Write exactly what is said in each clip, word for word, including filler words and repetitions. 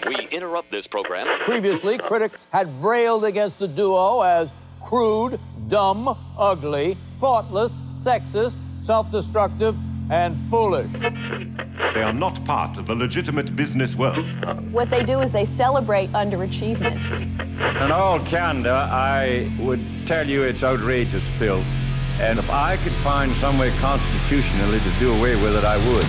We interrupt this program. Previously, critics had railed against the duo as crude, dumb, ugly, thoughtless, sexist, self-destructive, and foolish. They are not part of the legitimate business world. What they do is they celebrate underachievement. In all candor, I would tell you it's outrageous filth. And if I could find some way constitutionally to do away with it, I would.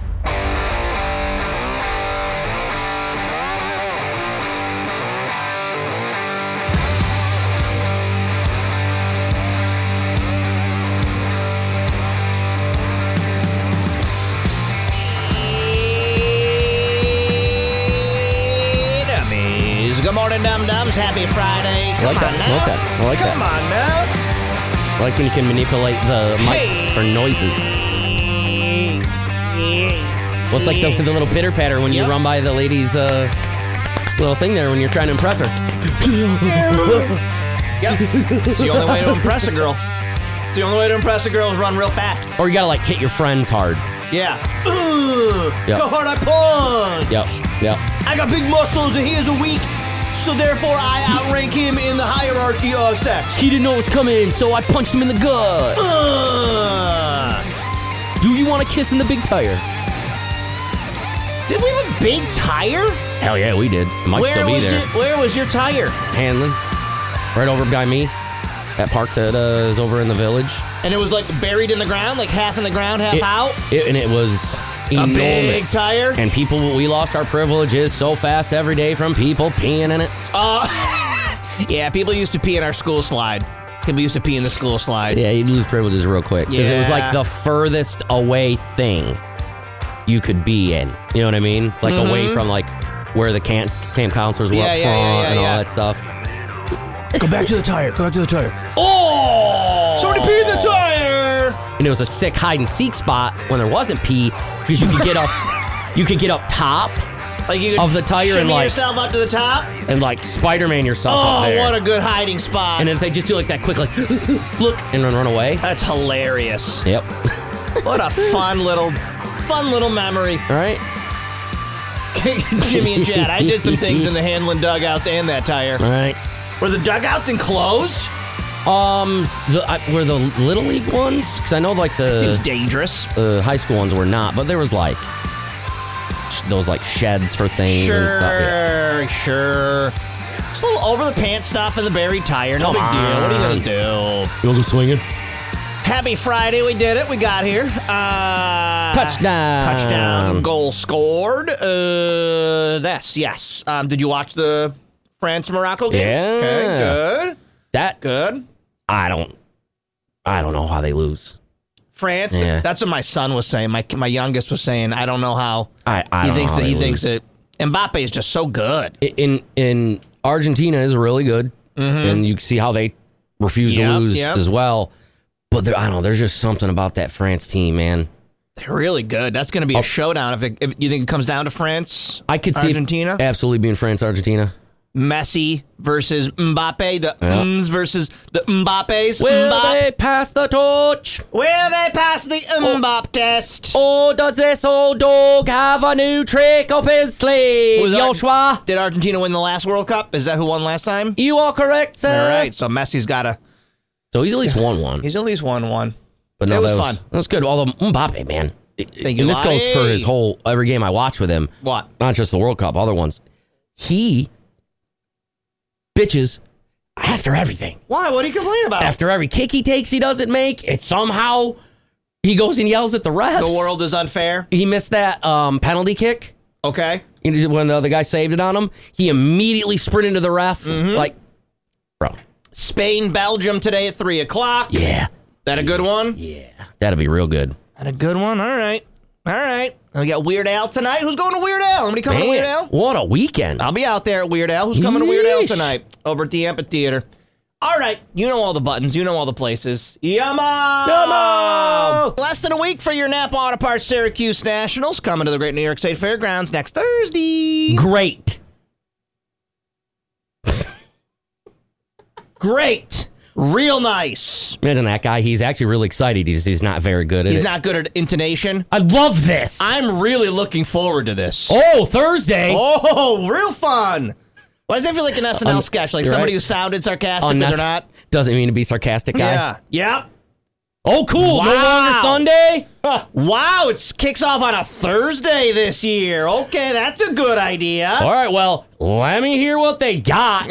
Good morning, dum-dums. Happy Friday. I like Come that. on I now. like that. I like Come that. on now. I like when you can manipulate the mic Hey. for noises. Well, it's like the, the little pitter-patter when you Yep. run by the lady's uh, little thing there when you're trying to impress her. Yep. It's the only way to impress a girl. It's the only way to impress a girl is run real fast. Or you gotta like hit your friends hard. Yeah. Ugh. Yep. Go hard, I punch. Yep, yep. I got big muscles and he is a weak, so therefore I outrank him in the hierarchy of sex. He didn't know it was coming, so I punched him in the gut. Ugh. Do you want a kiss in the big tire? Did we have a big tire? Hell yeah, we did. It might Where still be was there. it? Where was your tire? Hanley. Right over by me. That park that uh, is over in the village. And it was like buried in the ground, like half in the ground, half It- out? It, and it was enormous. big tire? And people, we lost our privileges so fast every day from people peeing in it. Uh, yeah, people used to pee in our school slide. People used to pee in the school slide. Yeah, you'd lose privileges real quick. Because it was like Yeah. the furthest away thing you could be in. You know what I mean? Like Mhm. away from like where the camp, camp counselors were Yeah, up yeah, front yeah, yeah, and all yeah. that stuff. Go back to the tire. Go back to the tire. Oh! Somebody peed in the tire! And it was a sick hide and seek spot when there wasn't pee because you could get up, you could get up top Like you could of the tire and shimmy like yourself up to the top. and like Spider-Man yourself up Oh, there. what a good hiding spot. And then if they just do like that quick, like look and then run away. That's hilarious. Yep. What a fun little, fun little memory. All right. Jimmy and Chad, I did some things in the Hanlon dugouts and that tire. All right. Were the dugouts enclosed? Um, the I, were the little league ones? Because I know like the Seems dangerous. the high school ones were not, but there was like sh- those like sheds for things Sure, and stuff. Yeah. sure. Just a little over the pants stuff in the buried tire. No Come big deal. What are you on. gonna do? You wanna go swinging? Happy Friday, we did it. We got here. Uh, Touchdown. Touchdown. Goal scored. Uh, that's, yes. Um, did you watch the France-Morocco game? Yeah. Okay, good. That Good. I don't. I don't know how they lose. France, Yeah. that's what my son was saying. My my youngest was saying, I don't know how. I, I he don't thinks know how that he they thinks lose. that Mbappe is just so good. in in Argentina is really good, and you can see how they refuse Yep, to lose yep. as well. But there, I don't know. There's just something about that France team, man. They're really good. That's going to be a showdown. If, it, if you think it comes down to France, I could see Argentina, it absolutely being France, Argentina. Messi versus Mbappe, the Yeah. Ms versus the Mbappes. Will Mbap- they pass the torch? Will they pass the Mbappe test? Or does this old dog have a new trick up his sleeve? Was Ar- Joshua, Did Argentina win the last World Cup? Is that who won last time? you are correct, sir. All right, so Messi's got a. So he's at least won one. He's at least won one. But no, it was that fun. That was good. Although Mbappe, man. Thank you, and this goes Lonnie. for his whole, every game I watch with him. What? Not just the World Cup, other ones. He bitches after everything. Why? What do you complain about? After every kick he takes, he doesn't make. It somehow, he goes and yells at the refs. The world is unfair. He missed that um, penalty kick. Okay. When the other guy saved it on him, he immediately sprinted to the ref. Mm-hmm. Like, bro. Spain, Belgium today at three o'clock. Yeah. That a good one? Yeah. That'll be real good. That a good one? All right. All right. And we got Weird Al tonight. Who's going to Weird Al? Anybody coming to Man, Weird Al? what a weekend. I'll be out there at Weird Al. Who's coming to Weird Al Yeesh. tonight? Over at the Amphitheater. All right. You know all the buttons. You know all the places. Yamo! Yamo! Less than a week for your Napa Auto Parts Syracuse Nationals. Coming to the Great New York State Fairgrounds next Thursday. Great. Great. Real nice. Imagine that guy. He's actually really excited. He's he's not very good at He's it. not good at intonation. I love this. I'm really looking forward to this. oh, Thursday. Oh, real fun. Why does that feel like an S N L Un- sketch? Like you're somebody right. who sounded sarcastic, Unnec- but they're not? Doesn't mean to be sarcastic, guy. Yeah. Yep. Oh, cool. No Wow. longer Sunday. Huh. Wow, it kicks off on a Thursday this year. Okay, that's a good idea. All right. Well, let me hear what they got.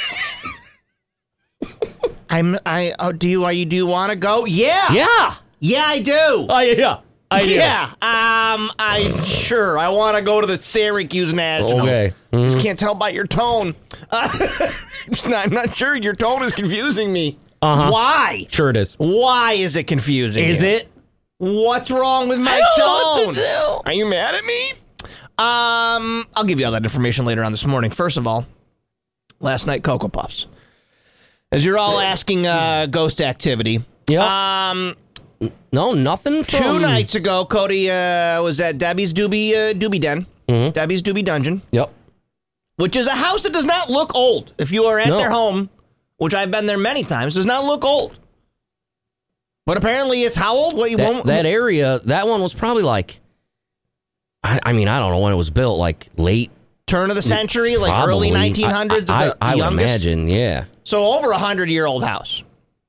I'm. I. Oh, do you? Are you? Do you want to go? Yeah. yeah. Yeah, I do. Oh yeah. I do. Yeah. Um. I sure. I want to go to the Syracuse Nationals. Okay. Mm-hmm. Just can't tell by your tone. Uh, just not, I'm not sure. Your tone is confusing me. Uh-huh. Why? Sure it is. Why is it confusing? Is you? it? What's wrong with my I don't tone? know what to do. Are you mad at me? Um, I'll give you all that information later on this morning. First of all, last night Cocoa Puffs. As you're all asking, uh, ghost activity. Yeah. Um, No, nothing from... two nights ago, Cody uh, was at Debbie's Doobie uh, Doobie Den, Mhm. Debbie's Doobie Dungeon, Yep. which is a house that does not look old. If you are at No. their home, which I've been there many times, does not look old. But apparently, it's how old? What you That, won't? that area, that one was probably like... I, I mean, I don't know when it was built, like late... Turn of the century, like probably. early nineteen hundreds. I, I, the I would youngest? imagine, yeah. So over a hundred-year-old house.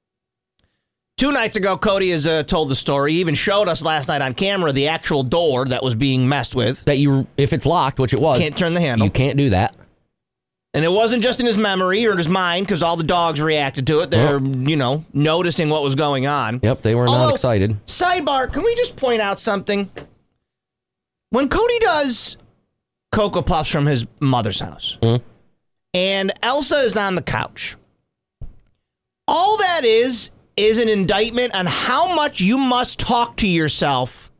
Two nights ago, Cody has uh, told the story. He even showed us last night on camera the actual door that was being messed with. That you, if it's locked, which it was... Can't turn the handle. You can't do that. And it wasn't just in his memory or in his mind, because all the dogs reacted to it. They're, you know, noticing what was going on. Yep, they were Although, not excited. Sidebar, can we just point out something? When Cody does Cocoa Puffs from his mother's house, Mhm. and Elsa is on the couch, all that is is an indictment on how much you must talk to yourself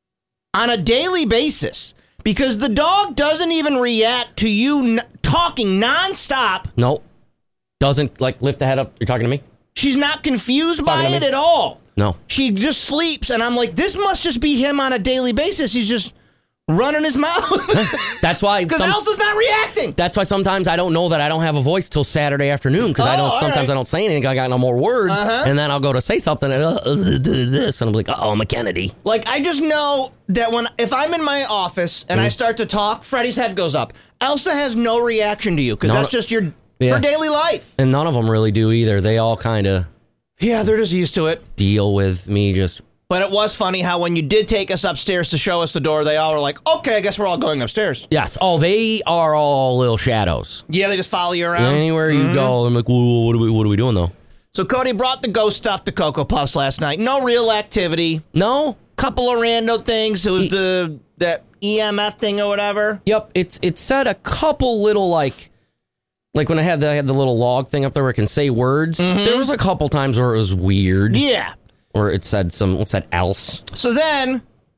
on a daily basis. Because the dog doesn't even react to you n- talking nonstop. Nope. Doesn't, like, lift the head up. You're talking to me? She's not confused by Talking to it me? at all. No. She just sleeps, and I'm like, this must just be him on a daily basis. He's just running his mouth. That's why... Because some- Elsa's not reacting. That's why sometimes I don't know that I don't have a voice till Saturday afternoon because I Oh, don't. all Sometimes right. I don't say anything. I got no more words, Uh-huh. and then I'll go to say something and uh, uh, this, and I'm like, oh, I'm a Kennedy. Like, I just know that when if I'm in my office and I Mm. start to talk, Freddie's head goes up. Elsa has no reaction to you because No, that's no. just your Yeah. her daily life. And none of them really do either. They all kind of Yeah, they're just used to it. deal with me just. But it was funny how when you did take us upstairs to show us the door, they all were like, okay, I guess we're all going upstairs. Yes. Oh, they are all little shadows. Yeah, they just follow you around. Anywhere you go, I'm like, well, what are we? What are we doing though? So Cody brought the ghost stuff to Cocoa Puffs last night. No real activity. No. Couple of rando things. It was E- the that E M F thing or whatever. Yep. It's it said a couple little like. Like when I had the I had the little log thing up there where it can say words. There was a couple times where it was weird. Yeah. Or it said some. What's that? Else. So then,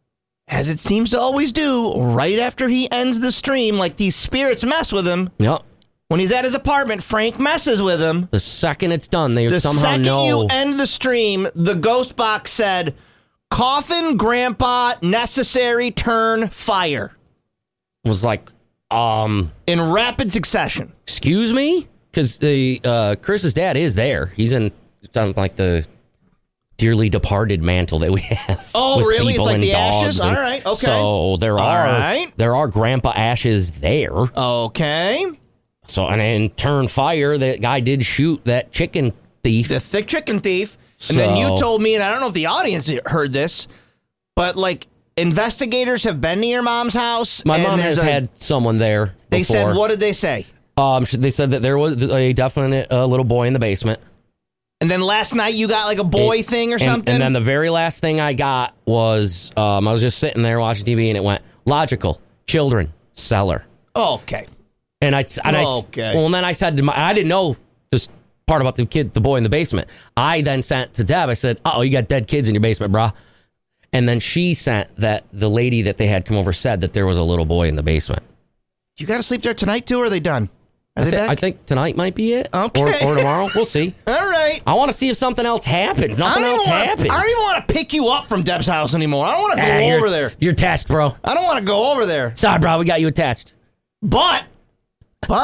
as it seems to always do, right after he ends the stream, like these spirits mess with him. Yep. When he's at his apartment, Frank messes with him. The second it's done, they The somehow second know. you end the stream, the ghost box said, "Coffin, Grandpa, necessary, turn, fire." was like, um, In rapid succession. excuse me, because the uh, Chris's dad is there. He's in. It's on like the dearly departed mantle that we have. Oh, with really? It's people like and the dogs ashes? and- All right, okay. So there All are right. there are Grandpa ashes there. Okay. So and in turn fire, that guy did shoot that chicken thief. The thick chicken thief. And then you So- told me, and I don't know if the audience heard this, but like investigators have been to your mom's house. My and mom there's has a- had someone there. They before. said, what did they say? Um, they said that there was a definite uh, little boy in the basement. And then last night you got like a boy It- thing or and, something? And then the very last thing I got was um, I was just sitting there watching T V and it went logical children cellar. okay. And I and I Okay. well and then I said to my I didn't know this part about the kid the boy in the basement. I then sent to Deb. I said, "Oh, you got dead kids in your basement, brah." And then she sent that the lady that they had come over said that there was a little boy in the basement. You got to sleep there tonight too, or are they done? Are I, they thi- back? I think tonight might be it. Okay. Or, or tomorrow. We'll see. All right. I want to see if something else happens. I Nothing don't, else even wanna, happens. I don't even want to pick you up from Deb's house anymore. I don't want to go Ah, you're- over there. You're attached, bro. I don't want to go over there. Sorry, bro. We got you attached. But, but,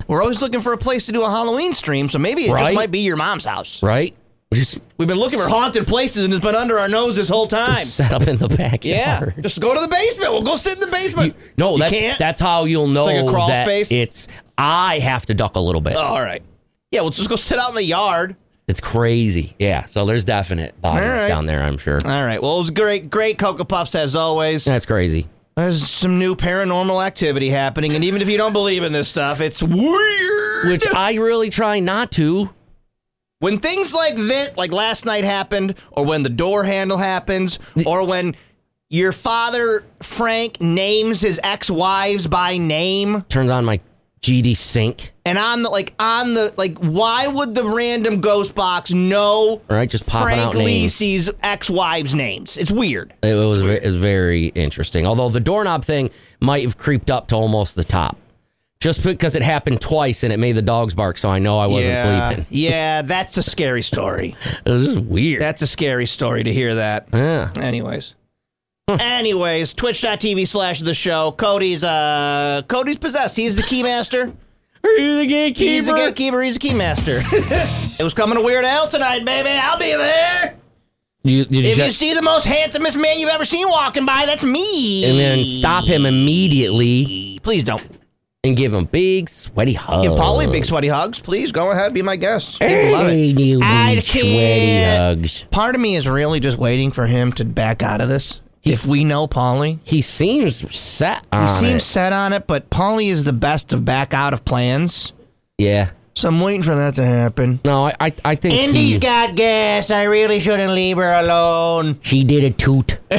We're always looking for a place to do a Halloween stream, so maybe it Right? just might be your mom's house. Right? Just, We've been looking for haunted places, and it's been under our nose this whole time. just set up in the backyard. Yeah, just go to the basement. We'll go sit in the basement. You- no, You that's can't? that's how you'll know like a crawl that space? it's. I have to duck a little bit. Oh, all right. Yeah, we'll just go sit out in the yard. It's crazy. Yeah. So there's definite bodies All right. down there. I'm sure. All right. Well, it was great, great Cocoa Puffs as always. That's crazy. There's some new paranormal activity happening, and even if you don't believe in this stuff, it's weird. Which I really try not to. When things like this, like last night happened, or when the door handle happens, or when your father, Frank, names his ex-wives by name, Turns on my G D sync. and on the, like, on the, like, why would the random ghost box know Right, just popping Frank out names. Lacey's ex-wives' names? It's weird. It was, ve- it was very interesting. Although the doorknob thing might have creeped up to almost the top. Just because it happened twice and it made the dogs bark, so I know I wasn't yeah, sleeping. yeah, that's a scary story. It was just weird. That's a scary story to hear that. yeah. Anyways. Anyways, twitch.tv slash the show. Cody's uh Cody's possessed. He's the keymaster. Are you the gatekeeper? He's the gatekeeper. He's the keymaster. It was coming to Weird Al tonight, baby. I'll be there. You, did you If you just, see the most handsomest man you've ever seen walking by, that's me. and then stop him immediately Please don't. and give him big sweaty hugs. Give Paulie big sweaty hugs. Please go ahead, be my guest. People Hey, love it. you I big sweaty can't. hugs. Part of me is really just waiting for him to back out of this. If we know Paulie. He seems set He on seems it. set on it, but Paulie is the best of back out of plans. Yeah. So I'm waiting for that to happen. No, I, I, I think Indy's he, got gas. I really shouldn't leave her alone. she did a toot. I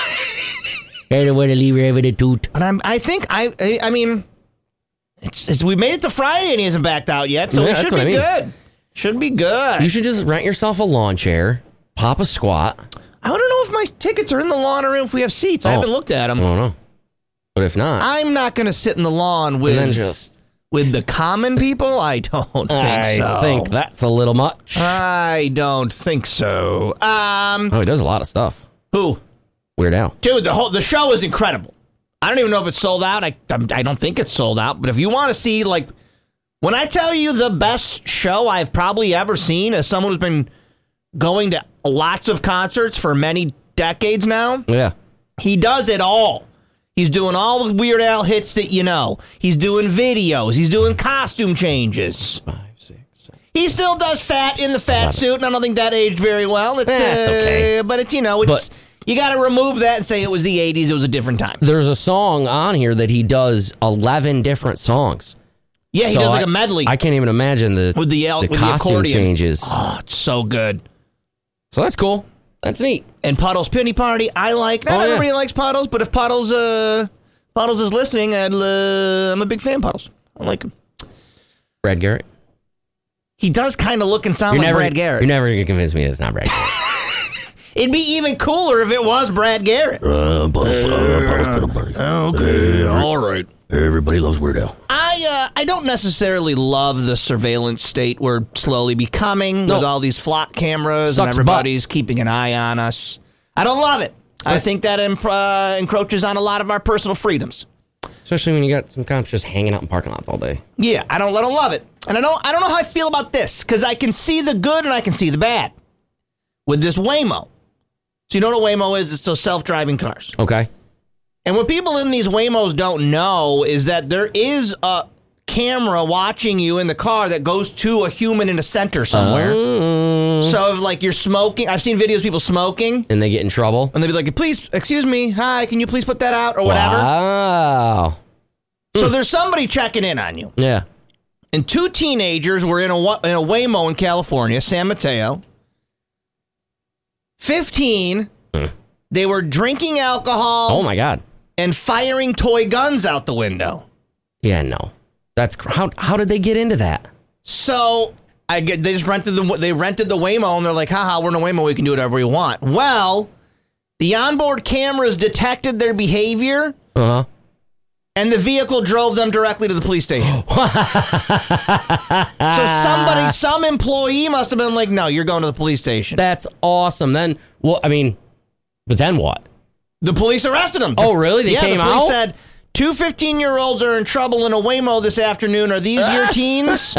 don't want to leave her having a toot. But I'm. I think I. I, I mean, it's, it's. We made it to Friday and he hasn't backed out yet, so Yeah, we that's should what be I mean. good. Should be good. You should just rent yourself a lawn chair, pop a squat. I don't know if my tickets are in the lawn or if we have seats. I Oh. haven't looked at them. I don't know. But if not, I'm not going to sit in the lawn with then just. with the common people. I don't think I so. think that's a little much. I don't think so. Um, oh, he does a lot of stuff. who? Weird Al. Dude, the whole the show is incredible. I don't even know if it's sold out. I I don't think it's sold out. But if you want to see, like, when I tell you the best show I've probably ever seen, as someone who's been going to lots of concerts for many decades now, Yeah. he does it all. He's doing all the Weird Al hits that you know. He's doing videos. He's doing costume changes. Five, six, seven. He still does fat in the fat suit, and I don't think that aged very well. It's, Eh, it's uh, okay. But it's, you know, it's But- you got to remove that and say it was the eighties. It was a different time. There's a song on here that he does eleven different songs. Yeah, he So does like I- a medley I can't even imagine the with the, el- the with the costume accordion. changes. Oh, it's so good. So that's cool. That's neat. And Puddles Penny Party, I like. Not Oh, yeah. everybody likes Puddles, but if Puddles, uh, Puddles is listening, I'd, uh, I'm a big fan of Puddles. I like him. Brad Garrett. He does kind of look and sound You're like never, Brad Garrett. You're never gonna convince me it's not Brad Garrett. It'd be even cooler if it was Brad Garrett. uh, okay, all right. Everybody loves Weird Al. I uh, I don't necessarily love the surveillance state we're slowly becoming No. with all these flock cameras Sucks and everybody's keeping an eye on us. I don't love it. I think that imp- uh, encroaches on a lot of our personal freedoms. Especially when you got some cops just hanging out in parking lots all day. Yeah, I don't I don't love it. And I don't I don't know how I feel about this because I can see the good and I can see the bad with this Waymo. So you know what a Waymo is? It's those self-driving cars. Okay. And what people in these Waymos don't know is that there is a camera watching you in the car that goes to a human in a center somewhere. Uh, So if, like, you're smoking, I've seen videos of people smoking, and they get in trouble. and they'd be like, please, excuse me, hi, can you please put that out, or whatever. Wow. So there's somebody checking in on you. Yeah. And two teenagers were in a, wa- in a Waymo in California, San Mateo. fifteen, they were drinking alcohol Oh my God. and firing toy guns out the window. Yeah. No. That's cr- how. How did they get into that? So I get they just rented the they rented the Waymo and they're like, haha, we're in a Waymo, we can do whatever we want. Well, the onboard cameras detected their behavior Uh huh. and the vehicle drove them directly to the police station. So somebody, some employee must have been like, no, you're going to the police station. That's awesome. Then, well, I mean, but then what? The police arrested him. Oh, really? They yeah, came the police out? said Two fifteen-year-olds are in trouble in a Waymo this afternoon. Are these your teens?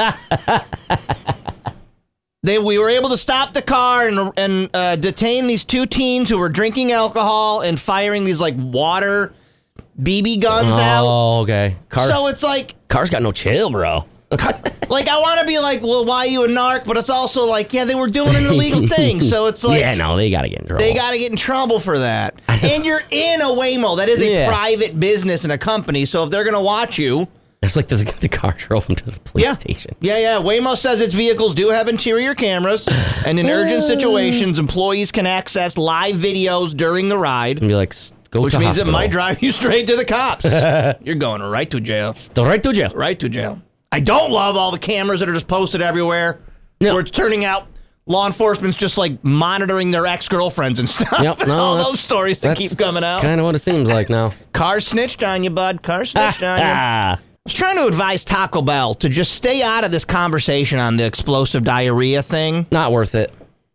They, we were able to stop the car and, and uh, detain these two teens who were drinking alcohol and firing these, like, water B B guns oh, out. Oh, okay. Car, So it's like... car's got no chill, bro. Like, I want to be like, well, why are you a narc? But it's also like, yeah, they were doing an illegal thing. So it's like... Yeah, no, they got to get in trouble. They got to get in trouble for that. And you're in a Waymo. That is a Yeah. private business and a company. So if they're going to watch you... It's like the, the car drove them to the police Yeah. station. Yeah, yeah. Waymo says its vehicles do have interior cameras, and in urgent situations, employees can access live videos during the ride, And be like, go which to means hospital. it might drive you straight to the cops. You're going right to jail. Go right to jail. Right to jail. I don't love all the cameras that are just posted everywhere, No. where it's turning out law enforcement's just like monitoring their ex-girlfriends and stuff. Yep, no, all that's- those stories that That's keep coming out. kind of what it seems like now. Car snitched on you, bud. Car snitched on you. Ah, I was trying to advise Taco Bell to just stay out of this conversation on the explosive diarrhea thing. not worth it.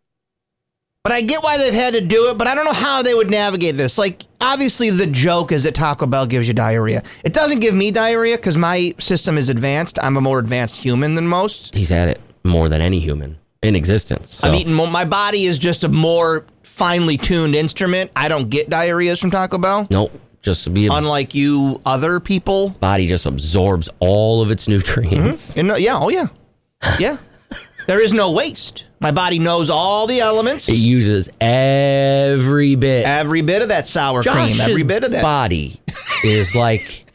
But I get why they've had to do it, but I don't know how they would navigate this. Like, obviously the joke is that Taco Bell gives you diarrhea. It doesn't give me diarrhea because my system is advanced. I'm a more advanced human than most. He's had it more than any human in existence. So. I've eaten more. My body is just a more finely tuned instrument. I don't get diarrheas from Taco Bell. Nope. Just to be Unlike you other people. body just absorbs all of its nutrients. You know, yeah, oh yeah. Yeah. There is no waste. My body knows all the elements. It uses every bit. Every bit of that sour Josh's cream. Every bit of that. body is like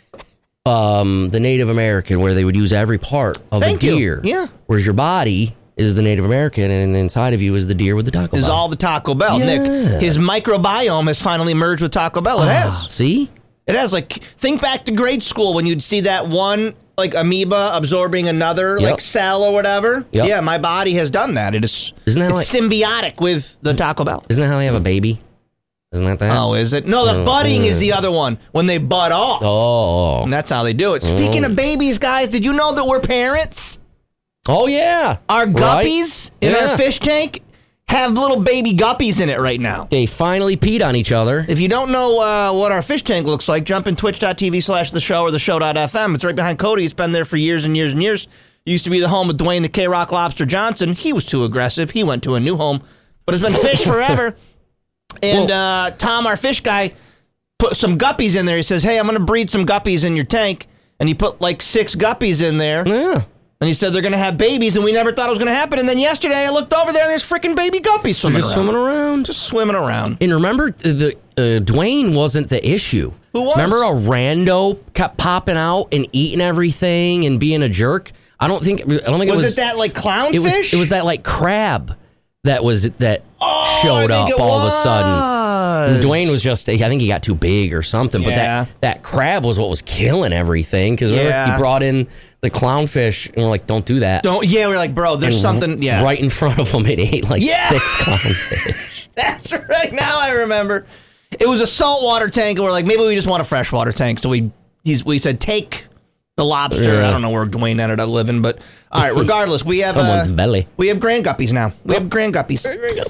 um, the Native American, where they would use every part of Thank a you. deer. Yeah. Whereas your body is the Native American, and inside of you is the deer with the Taco Is Bell. all the Taco Bell. Yeah. Nick, his microbiome has finally merged with Taco Bell. It Ah, has. See? It has. Like, think back to grade school when you'd see that one, like, amoeba absorbing another, Yep. like, cell or whatever. Yep. Yeah, my body has done that. It is, Isn't that it's like- symbiotic with the Taco Bell. Isn't that how they have a baby? Isn't that that? Oh, is it? No, the Oh, budding yeah. is the other one, when they bud off. Oh. And that's how they do it. Speaking of babies, guys, did you know that we're parents? Oh, yeah. Our Right? guppies in Yeah. our fish tank have little baby guppies in it right now. They finally peed on each other. If you don't know uh, what our fish tank looks like, jump in twitch.tv slash the show or the show.fm. It's right behind Cody. It's been there for years and years and years. Used to be the home of Dwayne the K-Rock Lobster Johnson. He was too aggressive. He went to a new home. But it's been fish forever. And uh, Tom, our fish guy, put some guppies in there. He says, hey, I'm going to breed some guppies in your tank. And he put like six guppies in there. Yeah. And he said they're going to have babies, and we never thought it was going to happen. And then yesterday I looked over there, and there's freaking baby guppies swimming Just around. swimming around. Just swimming around. And remember, the uh, Dwayne wasn't the issue. Who was? Remember a rando kept popping out and eating everything and being a jerk? I don't think. I don't think Was it it, was. that like clownfish? It was. It was that like crab that was that Oh, showed I think up it all of a sudden. was. And Dwayne was just. I think he got too big or something. But Yeah. that that crab was what was killing everything because Yeah. he brought in the clownfish and we're like, don't do that. Don't. Yeah, we're like, bro. There's And something. Yeah. Right in front of him, it ate like Yeah. six clownfish. That's right. Now I remember. It was a saltwater tank, and we're like, maybe we just want a freshwater tank. So we he's we said take the lobster. Yeah. I don't know where Dwayne ended up living, but all right. Regardless, we have Someone's uh, belly. we have grand guppies now. We have grand guppies.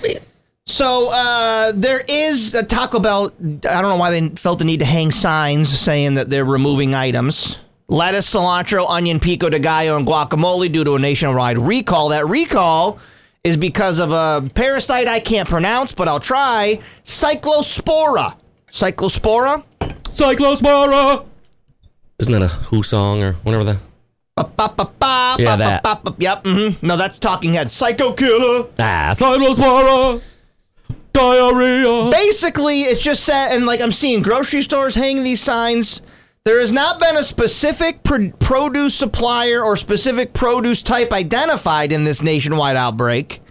So uh, there is a Taco Bell. I don't know why they felt the need to hang signs saying that they're removing items. Lettuce, cilantro, onion, pico de gallo, and guacamole due to a nationwide recall. That recall is because of a parasite I can't pronounce, but I'll try. Cyclospora. Cyclospora? Cyclospora. Isn't that a Who song or whatever the? Ba-ba-ba-ba, Yeah, ba-ba-ba-ba. Yep, mm-hmm. No, that's Talking Head. Psycho Killer. Ah, Cyclospora. Diarrhea. Basically, it's just set, and like I'm seeing grocery stores hanging these signs. There has not been a specific pro- produce supplier or specific produce type identified in this nationwide outbreak.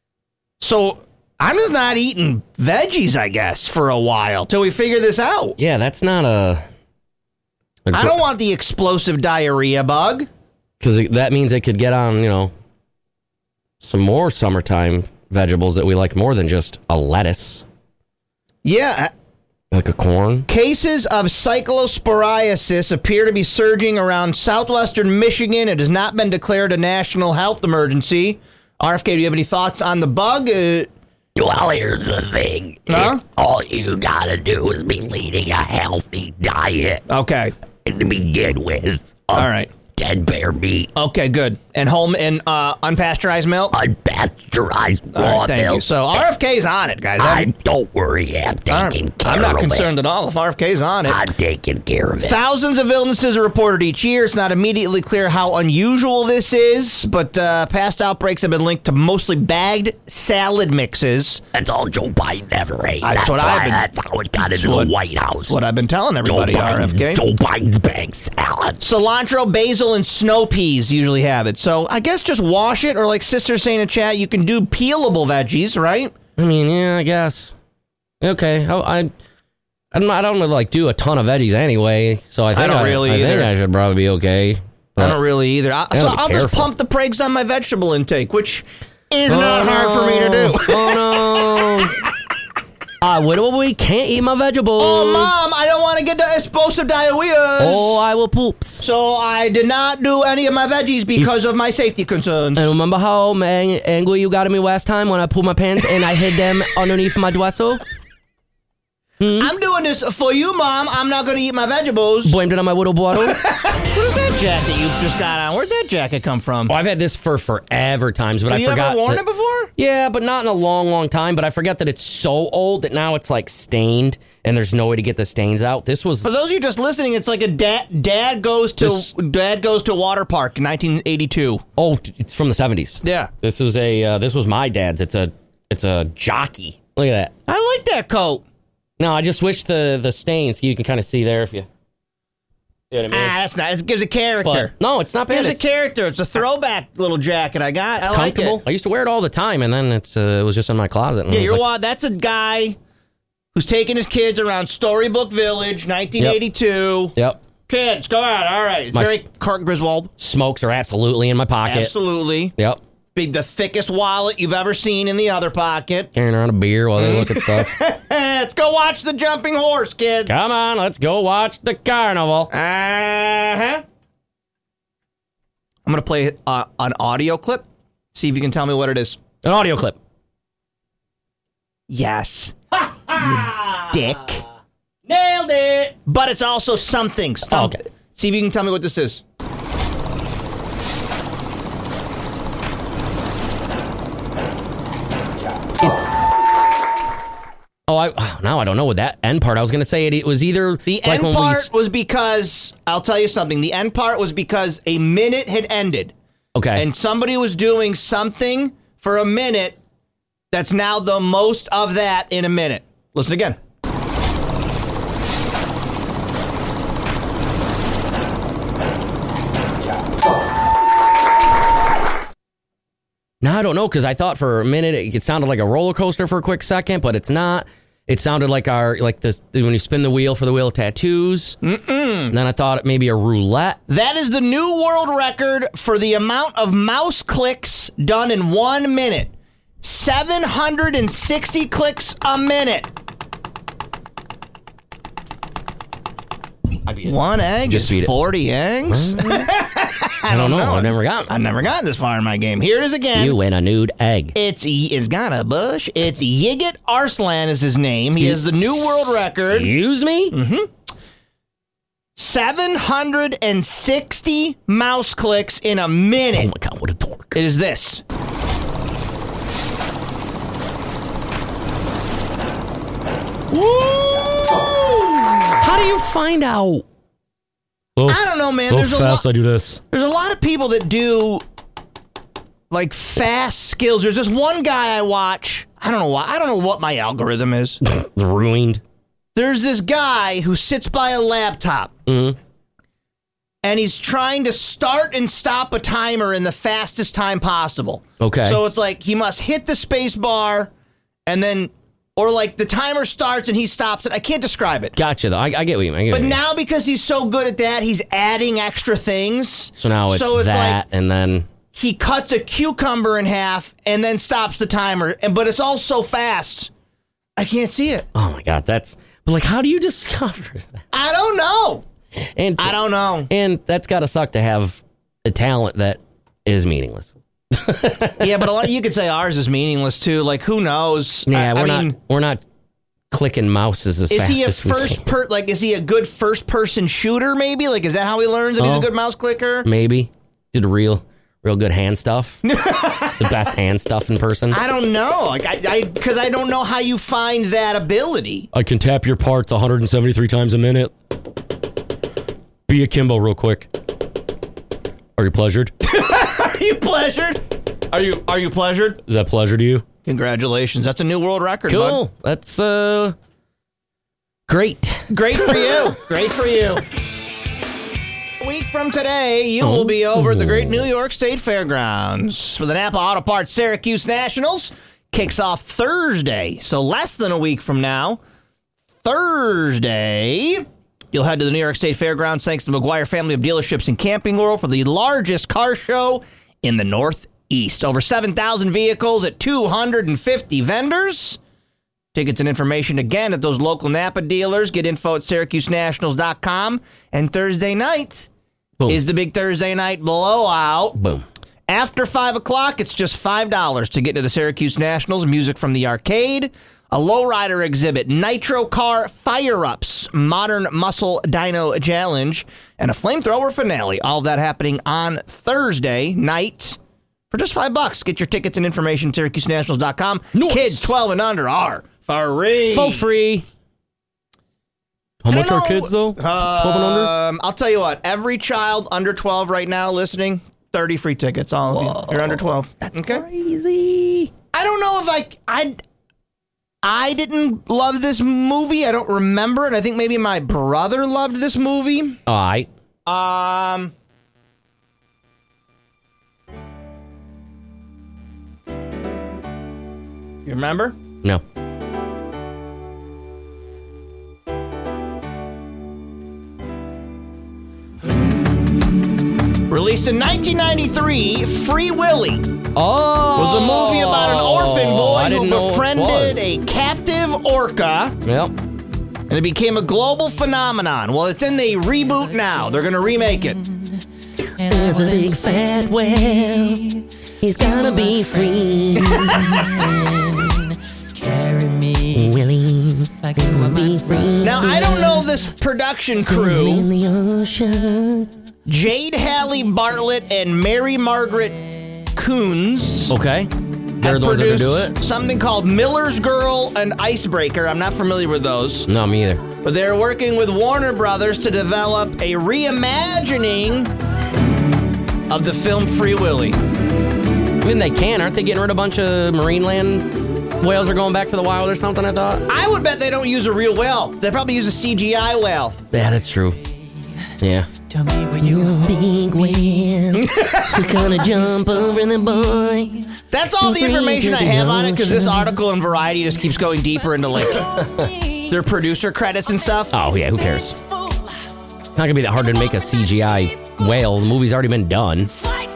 So I'm just not eating veggies, I guess, for a while till we figure this out. Yeah, that's not a. a I don't want the explosive diarrhea bug. Because that means it could get on, you know, some more summertime vegetables that we like more than just a lettuce, Yeah. like a corn. Cases of cyclosporiasis appear to be surging around southwestern Michigan. It has not been declared a national health emergency. R F K, do you have any thoughts on the bug? Uh, Well, here's the thing. Huh? All you gotta do is be leading a healthy diet. okay. to begin with. All right. Dead bear meat. Okay, good. And home and uh, unpasteurized milk? Unpasteurized All raw right, thank milk. you. So R F K's on it, guys. I don't worry, I'm taking care I'm not of concerned it. at all if R F K's on it. I'm taking care of it. Thousands of illnesses are reported each year. It's not immediately clear how unusual this is, but uh, past outbreaks have been linked to mostly bagged salad mixes. That's all Joe Biden ever ate. That's That's, what why, I've been- that's how it got into what- the White House. That's what I've been telling Joe everybody, R F Biden's, K. Joe Biden's bag salad. Cilantro, basil, and snow peas usually have it. So I guess just wash it, or like Sister's saying in chat, you can do peelable veggies, right? I mean, yeah, I guess. Okay, I, I, I'm not, I don't like do a ton of veggies anyway, so I think I, don't really I think either. I should probably be okay. I don't really either. I, gotta so be I'll just careful. pump the brakes on my vegetable intake, which is Oh, not hard for me to no. do. Oh no! I literally can't eat my vegetables. Oh, Mom, I don't want to get the explosive diarrhea. Oh, I will poops. So I did not do any of my veggies because of my safety concerns. And remember how man, angry you got at me last time when I pulled my pants and I hid them underneath my dwesso? I'm doing this for you, Mom. I'm not going to eat my vegetables. Blamed it on my little bottle. What is that jacket you just got on? Where'd that jacket come from? Well, I've had this for forever times, but Have I you forgot. ever worn that- it before? Yeah, but not in a long, long time. But I forgot that it's so old that now it's like stained, and there's no way to get the stains out. This was For those of you just listening, it's like a dad. Dad goes to This- Dad goes to water park in nineteen eighty-two. oh, it's from the seventies. Yeah, This is a uh, this was my dad's. It's a it's a jockey. Look at that. I like that coat. No, I just wish the the stains you can kind of see there if you. You know what I mean? Ah, that's nice. It gives a character. But no, it's not It bad. gives a It's character. It's a throwback little jacket I got. I like comfortable. it. I used to wear it all the time, and then it's uh, it was just in my closet. And Yeah, I was you're like, wa- that's a guy who's taking his kids around Storybook Village, nineteen eighty-two. Yep. Kids, go out. All right. It's My very Kurt Griswold. Smokes are absolutely in my pocket. Absolutely. Yep. Big, the thickest wallet you've ever seen in the other pocket. Carrying around a beer while they look at stuff. Let's go watch the jumping horse, kids. Come on, let's go watch the carnival. Uh-huh. I'm going to play uh, an audio clip. See if you can tell me what it is. An audio clip. Yes. You dick. Nailed it. But it's also something. Some- Okay. See if you can tell me what this is. Oh, I oh, now I don't know what that end part. I was going to say it, it was either The like end when we part s- was because, I'll tell you something. The end part was because a minute had ended. okay. And somebody was doing something for a minute that's now the most of that in a minute. Listen again. Now I don't know because I thought for a minute it, it sounded like a roller coaster for a quick second, but it's not. It sounded like our like this when you spin the wheel for the wheel of tattoos. Mm-mm. And then I thought it maybe a roulette. That is the new world record for the amount of mouse clicks done in one minute. seven hundred sixty clicks a minute. I beat it. One egg Just is beat it. forty eggs? I don't know. I've never gotten. I've never gotten this far in my game. Here it is again. You win a nude egg. It's it's got a bush. It's Yigit Arslan is his name. He has the new world record. Excuse me? Mm-hmm. seven hundred sixty mouse clicks in a Oh minute. my god, what a dork. It is this. How do you find out? Oh, I don't know, man. There's a lot. I do this. There's a lot of people that do like fast skills. There's this one guy I watch. I don't know why. I don't know what my algorithm is. Ruined. There's this guy who sits by a laptop. Mm-hmm. And he's trying to start and stop a timer in the fastest time possible. Okay. So it's like he must hit the space bar and then, or like the timer starts and he stops it. I can't describe it. Gotcha, though. I, I get what you mean. I get But what you mean. now because he's so good at that, he's adding extra things. So now it's, so it's that, like and then... he cuts a cucumber in half and then stops the timer. And but it's all so fast, I can't see it. Oh my god, that's... But like, how do you discover that? I don't know. And I don't know. And that's gotta suck to have a talent that is meaningless. Yeah, but a lot, you could say ours is meaningless too. Like, who knows? Yeah, I, we're I mean, not... We're not clicking mouses as Is fast he a as we first can. per like? Is he a good first person shooter? Maybe like is that how he learns that he's Oh. a good mouse clicker? Maybe. Did real, real good hand stuff. Just the best hand stuff in person. I don't know. Like I, because I, I don't know how you find that ability. I can tap your parts one hundred seventy-three times a minute. Be akimbo real quick. Are you pleasured? Are you pleasured? Are you Are you pleasured? Is that pleasure to you? Congratulations. That's a new world record, bud. Cool. That's uh great. Great for you. Great for you. A week from today, you will be over at the great New York State Fairgrounds for the Napa Auto Parts Syracuse Nationals. Kicks off Thursday, so less than a week from now. Thursday, you'll head to the New York State Fairgrounds thanks to McGuire Family of Dealerships and Camping World for the largest car show in the Northeast. Over seven thousand vehicles at two hundred fifty vendors. Tickets and information again at those local Napa dealers. Get info at Syracuse Nationals dot com. And Thursday night Boom. is the big Thursday night blowout. Boom. After five o'clock, it's just five dollars to get to the Syracuse Nationals. Music from the arcade, a lowrider exhibit, nitro car fire-ups, modern muscle dyno challenge, and a flamethrower finale. All of that happening on Thursday night for just five bucks. Get your tickets and information at Syracuse Nationals dot com. Nice. Kids twelve and under are free. For free. How I much don't are know, kids, though? twelve and under? Um, I'll tell you what. Every child under twelve right now listening, thirty free tickets. All of you. You're under twelve. That's okay. Crazy. I don't know if I, I, I didn't love this movie. I don't remember it. I think maybe my brother loved this movie. All right. Um, you remember? No. Released in nineteen ninety-three, Free Willy Oh. was a movie about an orphan I boy didn't who know it was. befriended a captive orca. Yep. And it became a global phenomenon. Well, it's in the reboot now. They're going to remake it. There's a big fat whale. He's gonna be free. Carry me, Willie. Like you are be free. Now, I don't know this production In crew. the ocean. Jade Haley Bartlett and Mary Margaret Coons Okay. They're the ones that are produced gonna do it? something called Miller's Girl and Icebreaker. I'm not familiar with those. No, me either. But they're working with Warner Brothers to develop a reimagining of the film Free Willy. I mean, they can. Aren't they getting rid of a bunch of marine land whales are going back to the wild or something, I thought? I would bet they don't use a real whale. They probably use a C G I whale. Yeah, that's true. Yeah. Tell me when you're a big whale. We're gonna jump over the boy. That's all the information I have on it because this article in Variety just keeps going deeper into like their producer credits and stuff. Oh, yeah, who cares? It's not going to be that hard to make a C G I whale. The movie's already been done.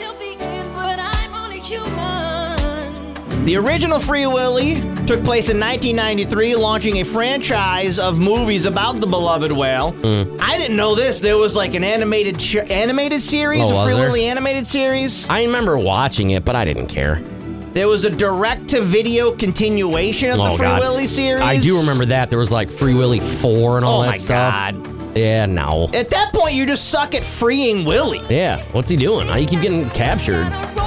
The original Free Willy took place in nineteen ninety-three, launching a franchise of movies about the beloved whale. Mm. I didn't know this. There was like an animated sh- animated series, Oh, a was Free there? Willy animated series. I remember watching it, but I didn't care. There was a direct-to-video continuation of the Oh, Free God. Willy series. I do remember that. There was like Free Willy four and all Oh that my stuff. God. Yeah, no. At that point, you just suck at freeing Willy. Yeah, what's he doing? How you keep getting captured?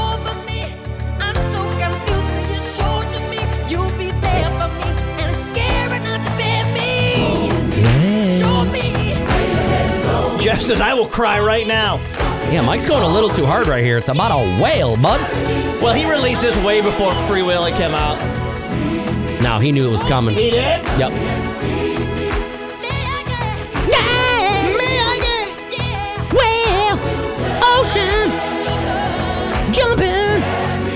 Jeff says, I will cry right now. Yeah, Mike's going a little too hard right here. It's about a whale, bud. Well, he released this way before Free Willy came out. Now he knew it was coming. He did? Yep. Well, ocean, jumping,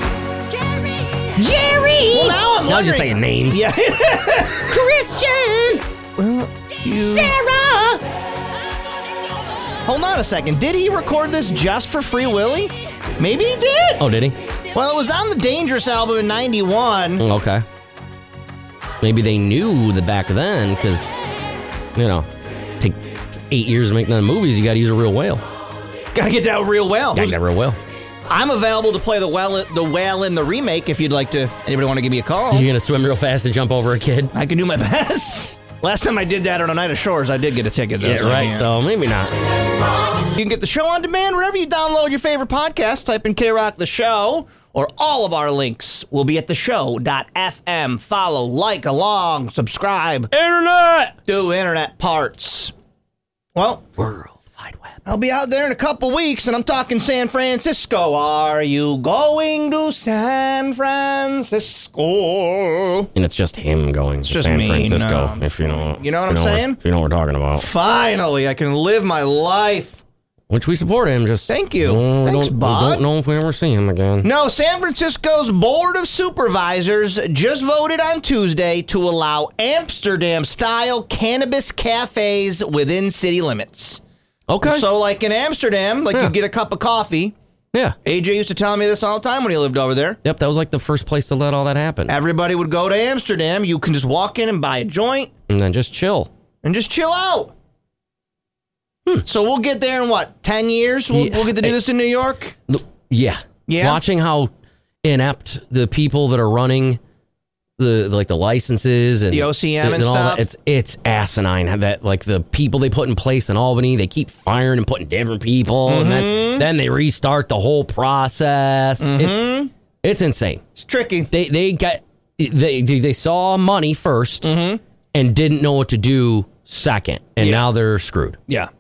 Jerry, Well, now I'm Now wondering. just saying names. Yeah. Christian, Sarah. Hold on a second. Did he record this just for Free Willy? Maybe he did. Oh, did he? Well, it was on the Dangerous album in ninety-one. Mm, Okay. Maybe they knew the back then, because, you know, take eight years to make none movies, you got to use a real whale. Gotta get that real well. Got to get a real whale. I'm available to play the whale, the whale in the remake if you'd like to. Anybody want to give me a call? You're going to swim real fast and jump over a kid? I can do my best. Last time I did that on a night of shores, I did get a ticket. Though, Yeah, so right. So maybe not. You can get the show on demand wherever you download your favorite podcast. Type in K-Rock The Show, or all of our links will be at the show dot f m. Follow, like, along, subscribe. Internet! Do internet parts. Well, World Wide Web. I'll be out there in a couple weeks, and I'm talking San Francisco. Are you going to San Francisco? And it's just him going to just San me, Francisco, no. if you know. You know what if I'm you saying? If you know what we're talking about. Finally, I can live my life. Which we support him, just... Thank you. uh, we Thanks, don't, bud. We don't know if we ever see him again. No, San Francisco's Board of Supervisors just voted on Tuesday to allow Amsterdam-style cannabis cafes within city limits. Okay. So, like in Amsterdam, like Yeah. you get a cup of coffee. Yeah. A J used to tell me this all the time when he lived over there. Yep, that was like the first place to let all that happen. Everybody would go to Amsterdam. You can just walk in and buy a joint And then just chill. and just chill out. Hmm. So we'll get there in what, ten years? We'll, Yeah. we'll get to do this in New York? Yeah. Yeah? Watching how inept the people that are running the like the licenses and The O C M and all stuff? that, it's it's asinine how that like the people they put in place in Albany, they keep firing and putting different people and Mm-hmm. then then they restart the whole process. It's it's insane. It's tricky. They they got they they, they saw money first and didn't know what to do second, and Yeah. now they're screwed. Yeah.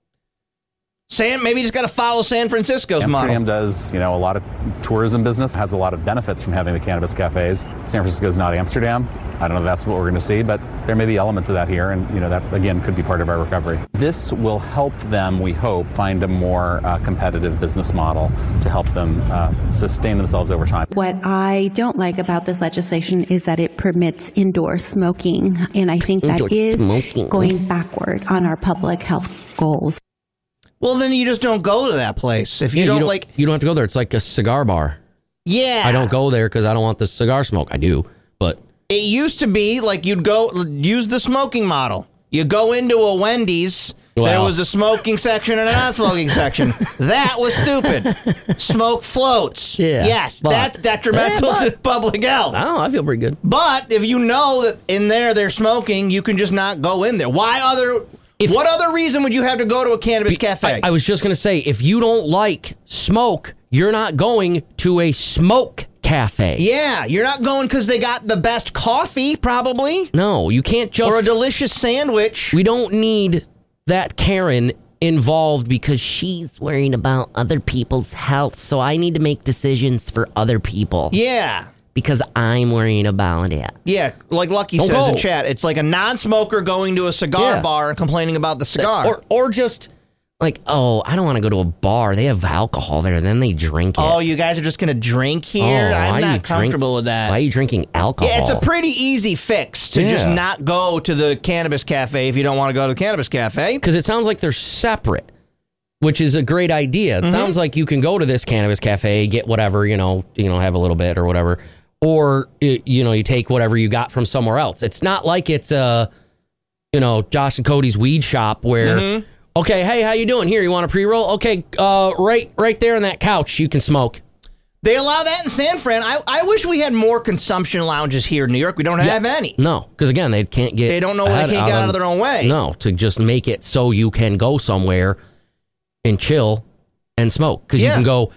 San, maybe you just got to follow San Francisco's Amsterdam model. does, you know, a lot of tourism business, has a lot of benefits from having the cannabis cafes. San Francisco is not Amsterdam. I don't know if that's what we're going to see, but there may be elements of that here, and, you know, that, again, could be part of our recovery. This will help them, we hope, find a more uh, competitive business model to help them uh, sustain themselves over time. What I don't like about this legislation is that it permits indoor smoking, and I think that Indoor is smoking. going backward on our public health goals. Well, then you just don't go to that place. If you Yeah, don't, like, you don't have to go there. It's like a cigar bar. yeah. I don't go there because I don't want the cigar smoke. I do, but It used to be like you'd go use the smoking model. You go into a Wendy's. There Well. was a smoking section and a non-smoking section. That was stupid. Smoke floats. Yeah, Yes, but- that's detrimental Yeah, but- to public health. I don't know. I feel pretty good. But if you know that in there they're smoking, you can just not go in there. Why other? If- what other reason would you have to go to a cannabis cafe? I, I was just gonna say, if you don't like smoke, you're not going to a smoke cafe. yeah, you're not going because they got the best coffee, probably, No, you can't just. or a delicious sandwich. we don't need that Karen involved because she's worried about other people's health. So I need to make decisions for other people. Yeah. Because I'm worrying about it. Yeah, like Lucky Don't says in go. chat, it's like a non-smoker going to a cigar Yeah. bar and complaining about the cigar. Or or just like, oh, I don't want to go to a bar. They have alcohol there, then they drink it. oh, you guys are just going to drink here? Oh, why I'm you not drink- comfortable with that. Why are you drinking alcohol? Yeah, it's a pretty easy fix to just Yeah. not go to the cannabis cafe if you don't want to go to the cannabis cafe. Because it sounds like they're separate, which is a great idea. It Mm-hmm. sounds like you can go to this cannabis cafe, get whatever, you know, you know, have a little bit or whatever, or it, you know, you take whatever you got from somewhere else. It's not like it's uh, you know, Josh and Cody's weed shop where, Mm-hmm. okay, hey, how you doing? Here, you want a pre-roll? Okay, uh, right, right there on that couch, you can smoke. They allow that in San Fran. I, I wish we had more consumption lounges here in New York. We don't have any. No, because again, they can't get. They don't know they ahead can't get out of their own way. No, to just make it so you can go somewhere and chill and smoke because Yeah. you can go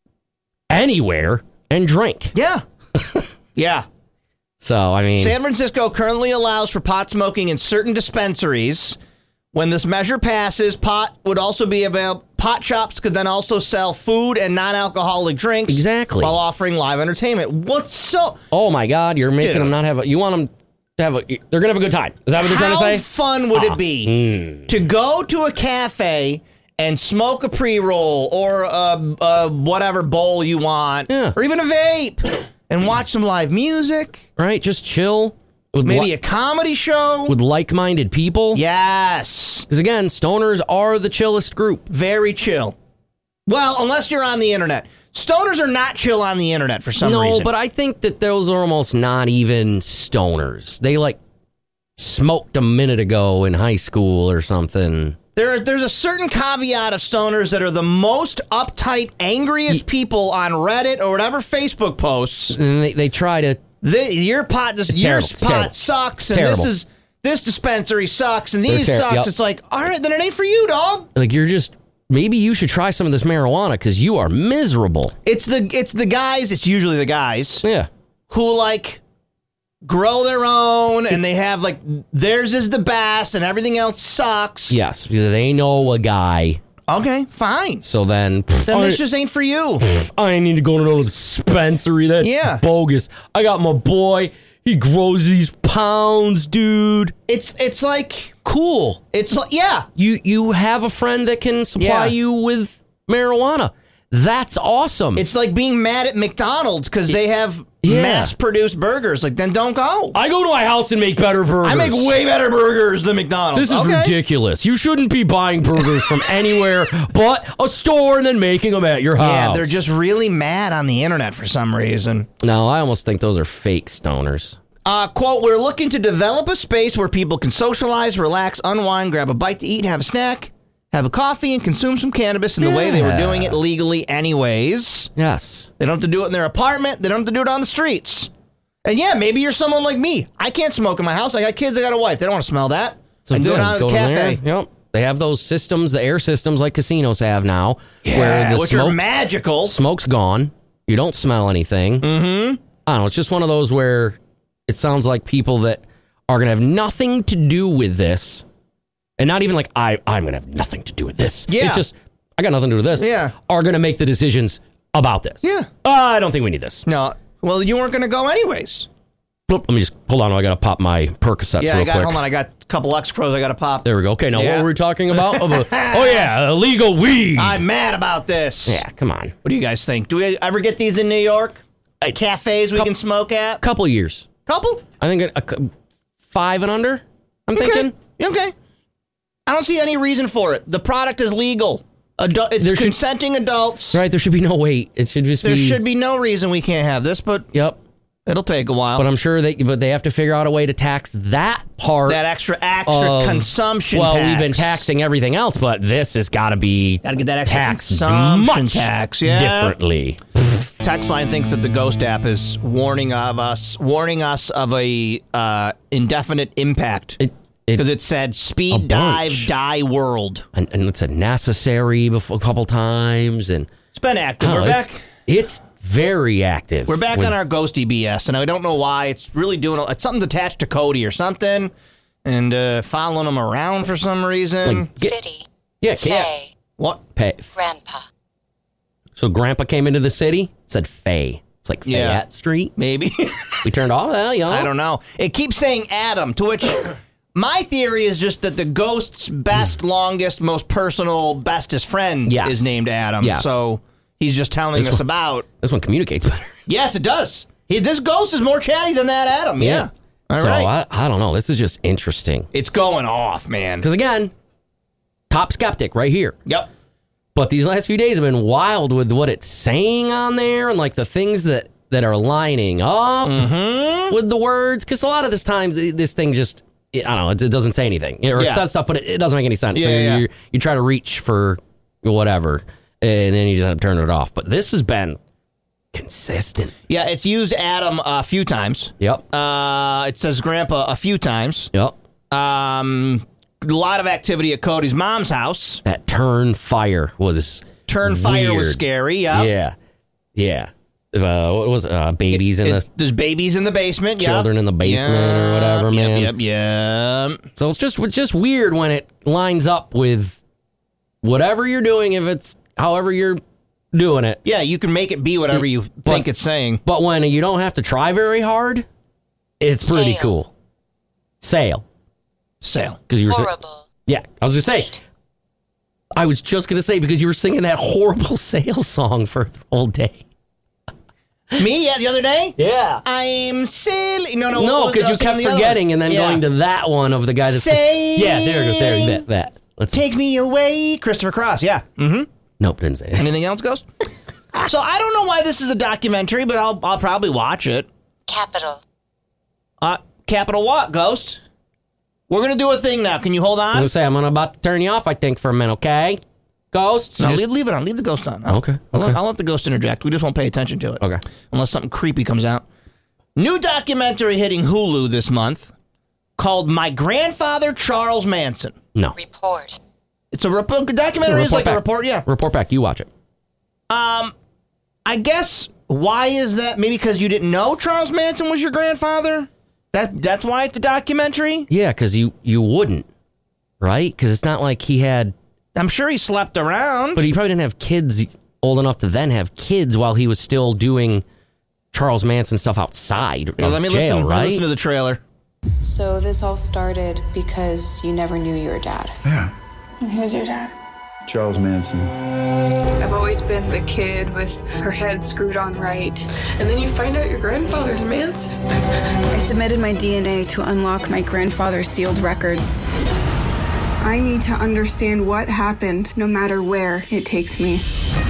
anywhere and drink. Yeah. yeah. So I mean, San Francisco currently allows for pot smoking in certain dispensaries. When this measure passes, pot would also be available. Pot shops could then also sell food and non-alcoholic drinks. Exactly. While offering live entertainment. What's so... oh my God, you're making Dude. them not have a. You want them to have a. They're gonna have a good time. Is that what they're trying to How say? fun would Ah, it be to go to a cafe and smoke a pre-roll or a, a whatever bowl you want, Yeah. or even a vape, and watch some live music, Right, just chill with maybe li- a comedy show? with like-minded people. Yes. Because again, stoners are the chillest group. Very chill. Well, unless you're on the internet. Stoners are not chill on the internet for some no, reason. but I think that those are almost not even stoners. They like smoked a minute ago in high school or something. There, there's a certain caveat of stoners that are the most uptight, angriest people on Reddit or whatever Facebook posts. And they, they try to... The, your pot, this, your terrible. It's pot terrible. sucks, It's and terrible. this is this dispensary sucks, and these They're ter- sucks. yep. It's like, all right, then it ain't for you, dog. Like, you're just... Maybe you should try some of this marijuana because you are miserable. It's the it's the guys. It's usually the guys Yeah. who like grow their own, and they have like theirs is the best, and everything else sucks. Yes. They know a guy. Okay, fine. So then... Then I, this just ain't for you. I need to go to another dispensary. That's Yeah. bogus. I got my boy. He grows these pounds, dude. It's it's like Cool. it's like yeah. You you have a friend that can supply Yeah. you with marijuana. That's awesome. It's like being mad at McDonald's because they have Yeah. mass-produced burgers. Like, then don't go. I go to my house and make better burgers. I make way better burgers than McDonald's. This is Okay. ridiculous. You shouldn't be buying burgers from anywhere but a store and then making them at your house. Yeah, they're just really mad on the internet for some reason. No, I almost think those are fake stoners. Uh, quote, we're looking to develop a space where people can socialize, relax, unwind, grab a bite to eat, have a snack, have a coffee, and consume some cannabis in the way they were Yeah. doing it legally anyways. Yes. They don't have to do it in their apartment. They don't have to do it on the streets. And yeah, maybe you're someone like me. I can't smoke in my house. I got kids. I got a wife. They don't want to smell that. So I can do it good. out at the Go in there. cafe. Yep. They have those systems, the air systems like casinos have now. Yeah, where the which are smoke, magical. smoke's gone. You don't smell anything. Mm-hmm. I don't know. It's just one of those where it sounds like people that are going to have nothing to do with this. And not even like, I, I'm going to have nothing to do with this. Yeah. It's just, I got nothing to do with this. Yeah. Are going to make the decisions about this. Yeah. Uh, I don't think we need this. No, well, you weren't going to go anyways. Bloop. Let me just, hold on. I got to pop my Percocets Yeah, real I got, quick. hold on. I got a couple X-Pros I got to pop. There we go. Okay, now Yeah. what were we talking about? oh, oh, yeah, illegal weed. I'm mad about this. yeah, come on. What do you guys think? Do we ever get these in New York? At cafes we Couple- can smoke at? Couple years. Couple? I think a, a, five and under, I'm Okay. thinking. Okay. I don't see any reason for it. The product is legal. Adu- it's There should- consenting adults. Right, there should be no wait. It should just There be... should be no reason we can't have this, but Yep. it'll take a while. But I'm sure they, but they have to figure out a way to tax that part. that extra extra of- consumption Well, tax. we've been taxing everything else, but this has got to be Gotta get that extra taxed consumption much tax, yeah. differently. Textline thinks that the Ghost app is warning of us, warning us of a uh, indefinite impact It, it, because it said A speed dive, bunch. die world. and, and it said necessary before, a couple times, and It's been active. I don't We're know, back. it's, it's very active. We're back with- on our ghosty B S, and I don't know why. It's really doing it's something's attached to Cody or something, and uh, following him around for some reason. Like, get- City. yeah, yeah. Faye. What? Pay. Grandpa. So Grandpa came into the city, it said Faye. It's like Yeah. Fayette Street. Maybe. We turned off that, you know? I don't know. It keeps saying Adam, to which my theory is just that the ghost's best, longest, most personal, bestest friend Yes. is named Adam. Yes. So he's just telling This us one- about. This one communicates better. Yes, it does. He, this ghost is more chatty than that Adam. Yeah. All so right. I, I don't know. This is just interesting. It's going off, man. Because again, top skeptic right here. Yep. But these last few days have been wild with what it's saying on there and like the things that, that are lining up Mm-hmm. with the words. Because a lot of this times, this thing just, I don't know, it, it doesn't say anything. Or Yeah. it says stuff, but it, it doesn't make any sense. so Yeah, yeah. you you try to reach for whatever, and then you just have to turn it off. But this has been consistent. Yeah, it's used Adam a few times. Yep. Uh, it says Grandpa a few times. Yep. Um, a lot of activity at Cody's mom's house. That turn fire was Turn fire was weird. scary. Yep. Yeah. Yeah. Uh, what was it? Uh, babies in It- the there's babies in the basement. Yep. children in the basement or whatever, Yep, man. Yep, yep, yep. So it's just it's just weird when it lines up with whatever you're doing, if it's however you're doing it. Yeah, you can make it be whatever you think it's saying. But when you don't have to try very hard, it's pretty Sale. cool. Sale. Sale. Because you were sa- Horrible. yeah, I was gonna say. I was just gonna say because you were singing that horrible sale song for the whole day. Me, yeah, the other day? Yeah. I'm silly. No, no, No, what was- because I you was kept singing the other forgetting one. and then Yeah. going to that one of the guy that's Say- yeah. There it goes. There that that. Let's Takes me away. Christopher Cross, yeah. Mm-hmm. nope, didn't say it. Anything else, Ghost? So I don't know why this is a documentary, but I'll I'll probably watch it. Capital. Uh, Capital what, Ghost? We're going to do a thing now. Can you hold I was on? going to say, I'm about to turn you off, I think, for a minute, okay? Ghosts? No, Just- leave, leave it on. Leave the ghost on. I'll, Okay, I'll, okay. I'll let the ghost interject. We just won't pay attention to it. Okay. Unless something creepy comes out. New documentary hitting Hulu this month called My Grandfather Charles Manson. No. Report. It's a rep- documentary. It's Report like back. a report, yeah. Report back. You watch it. Um, I guess, why is that? Maybe because you didn't know Charles Manson was your grandfather? That That's why it's a documentary? Yeah, because you, you wouldn't, right? Because it's not like he had... I'm sure he slept around. But he probably didn't have kids old enough to then have kids while he was still doing Charles Manson stuff outside Yeah, of let me jail, listen, right? listen to the trailer. So this all started because you never knew your dad. Yeah. Who's your dad? Charles Manson. I've always been the kid with her head screwed on right. And then you find out your grandfather's Manson. I submitted my D N A to unlock my grandfather's sealed records. I need to understand what happened, no matter where it takes me.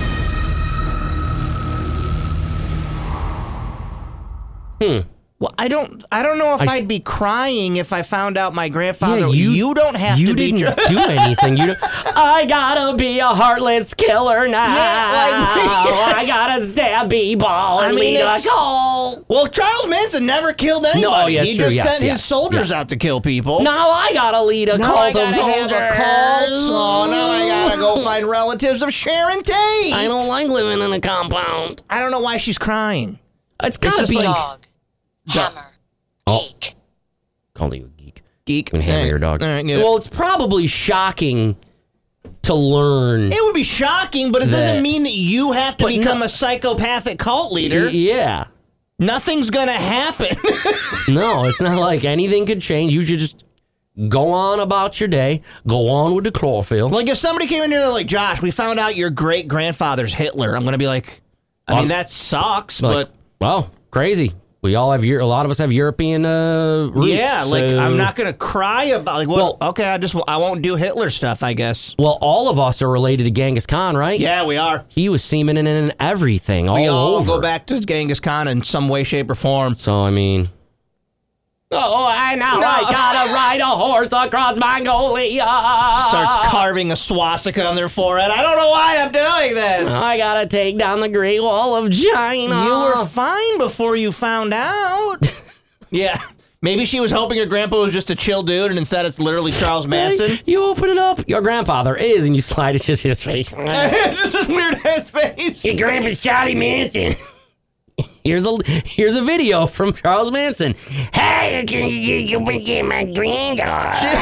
Hmm. Well, I don't. I don't know if I I'd s- be crying if I found out my grandfather. Yeah, you, don't have you to be. didn't do anything. You don't, I gotta be a heartless killer now. Yeah, like- I gotta stab B-ball and I mean, lead a it's- call. Well, Charles Manson never killed anybody. No, yeah, he true, just yes, sent yes, his soldiers yes. out to kill people. Now I gotta lead a Now cult I gotta of have soldiers. a cult. Oh, now I gotta go find relatives of Sharon Tate. I don't like living in a compound. I don't know why she's crying. It's gotta just be. like- Dog. Hammer. Oh. Geek. Call you a geek. Geek. And hammer All your right. dog. All right, get it. Well, it's probably shocking to learn. It would be shocking, but it That- doesn't mean that you have to But become no- a psychopathic cult leader. Y- Yeah. Nothing's gonna happen. No, it's not like anything could change. You should just go on about your day. Go on with the chlorophyll. Like if somebody came in here, they're like, Josh, we found out your great grandfather's Hitler. I'm gonna be like, I Well, mean, that sucks, Like, but well, crazy. We all have Eu- a lot of us have European uh, roots. yeah, like so- I'm not gonna cry about like, well, Well- okay, I just I won't do Hitler stuff, I guess. Well, all of us are related to Genghis Khan, right? Yeah, we are. He was semen in, in everything, all We all over. go back to Genghis Khan in some way, shape, or form. So I mean, oh, I know No. I gotta ride a horse across Mongolia. Starts carving a swastika on their forehead. I don't know why I'm doing this. I gotta take down the Great Wall of China. You were fine before you found out. Yeah. Maybe she was hoping her grandpa was just a chill dude, and instead it's literally Charles Manson. You open it up. Your grandfather is, and you slide. It's just his face. Just this weird ass face. Your grandpa's Charlie Manson. Here's a here's a video from Charles Manson. Hey, can you, you wanna get my granddaughter?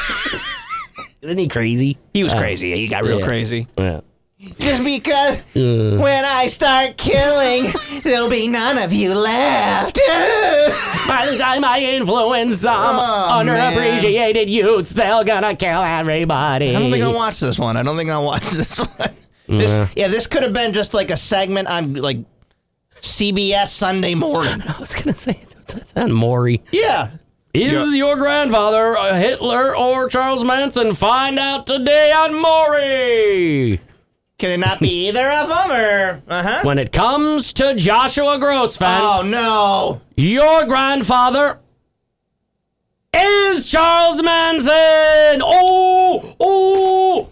Isn't he crazy? He was Uh, crazy. He got real yeah. crazy. Yeah. Just because Uh. when I start killing, there'll be none of you left. By the time I influence some Oh, underappreciated youths, they're gonna kill everybody. I don't think I'll watch this one. I don't think I'll watch this one. This, Yeah. yeah, this could have been just like a segment on like C B S Sunday morning. I was gonna say it's, it's, it's on Maury. Yeah. Is Yeah. your grandfather a Hitler or Charles Manson? Find out today on Maury. Can it not be either of them, or uh-huh? When it comes to Joshua Grossfeld, Oh no! your grandfather is Charles Manson. Oh, oh,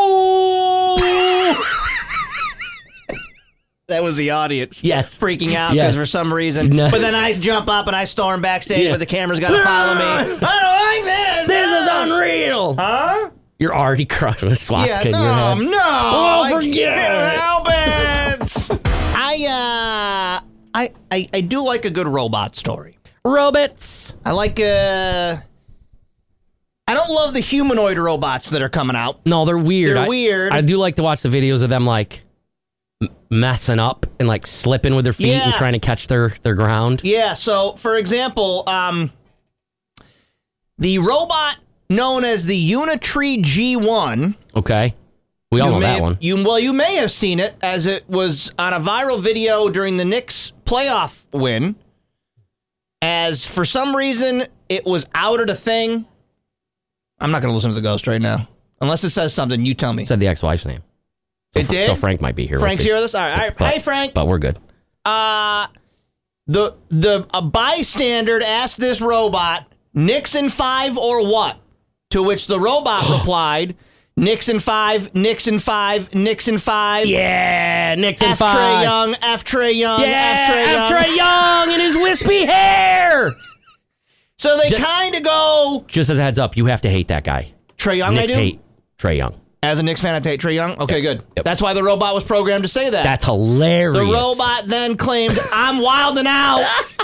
oh. That was the audience. Yes. Freaking out Yes. because for some reason. No. But then I jump up and I storm backstage, Yeah. but the camera's got to follow me. I don't like this. This is no. unreal. Huh? You're already crying with a swastika Yeah, in your no, head. no. Oh, I forget can't it. help it. I, uh, I, I, I do like a good robot story. Robots. I like, uh, I don't love the humanoid robots that are coming out. No, they're weird. They're I, weird. I do like to watch the videos of them like m- messing up and like slipping with their feet and Yeah. trying to catch their, their ground. Yeah, so for example, um, the robot known as the Unitree G one. Okay. We all you know may that have- one. You well, you may have seen it as it was on a viral video during the Knicks playoff win. As for some reason it was outed a thing. I'm not going to listen to the ghost right now, unless it says something. You tell me. It said the ex-wife's name. So, It Fr- did? So Frank might be here. We'll Frank's see. here with us. All right, all right. But- Hey, Frank. But we're good. Uh, the the a bystander asked this robot, Nixon five or what? To which the robot replied, Nixon five, Nixon five, Nixon five. Yeah, Nixon F. five. Trey Young, F. Trey Young, Yeah, F. Trey Young. F. Trey Young and his wispy hair. So they Just- kind of go. Just as a heads up, you have to hate that guy. Trey Young, Knicks I do? hate Trey Young. As a Knicks fan, I take Trey Young. Okay, Yep. good. Yep. That's why the robot was programmed to say that. That's hilarious. The robot then claimed, I'm wilding out.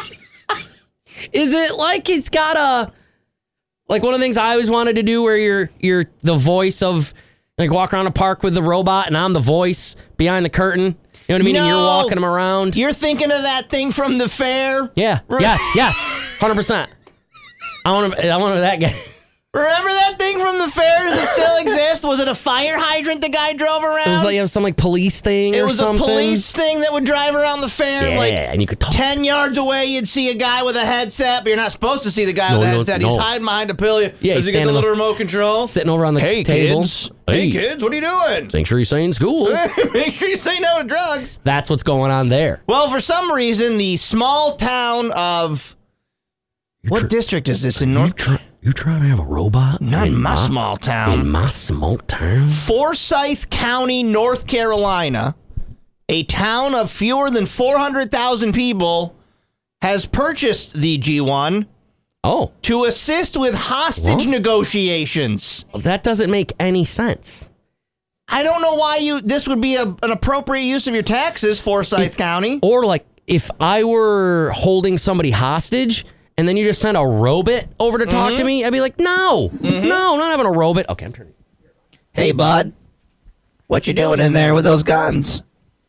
Is it like it's got a like one of the things I always wanted to do where you're you're the voice of like walk around a park with the robot and I'm the voice behind the curtain. You know what I mean? And you're No. walking him around. You're thinking of that thing from the fair? Yeah. Yes. Yes. Hundred percent. I want to. I want to that guy. Remember that thing from the fair? Does it still exist? Was it a fire hydrant the guy drove around? It was like it was some like police thing It or was something. a police thing that would drive around the fair. Yeah, like and you could talk. ten yards away, you'd see a guy with a headset, but you're not supposed to see the guy No, with a no, headset. He's no. hiding behind a pillar. Yeah, Does he's he get the standing little up- remote control? sitting over on the hey, table. Kids. Hey, Hey. kids, what are you doing? Make sure you stay in school. Make sure you say no to drugs. That's what's going on there. Well, for some reason, the small town of... What district is this in North... Try, you trying to have a robot? Not in my small town. In my small town? Forsyth County, North Carolina, a town of fewer than four hundred thousand people, has purchased the G one Oh. to assist with hostage What? negotiations. That doesn't make any sense. I don't know why you this would be a, an appropriate use of your taxes, Forsyth County. Or like if I were holding somebody hostage and then you just sent a robot over to talk Mhm. to me, I'd be like, no, Mhm. no, I'm not having a robot. Okay, I'm turning. Hey, bud, what you doing in there with those guns?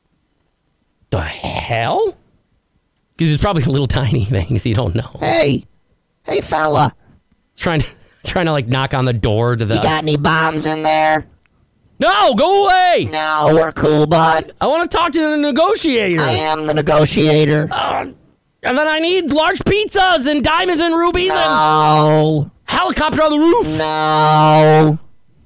The hell? Because it's probably little tiny things you don't know. Hey, hey, fella, Trying to trying to like knock on the door to the. you got any bombs in there? No, go away! No, we're cool, bud. I want to talk to the negotiator. I am the negotiator. Uh, and then I need large pizzas and diamonds and rubies and No, helicopter on the roof. no.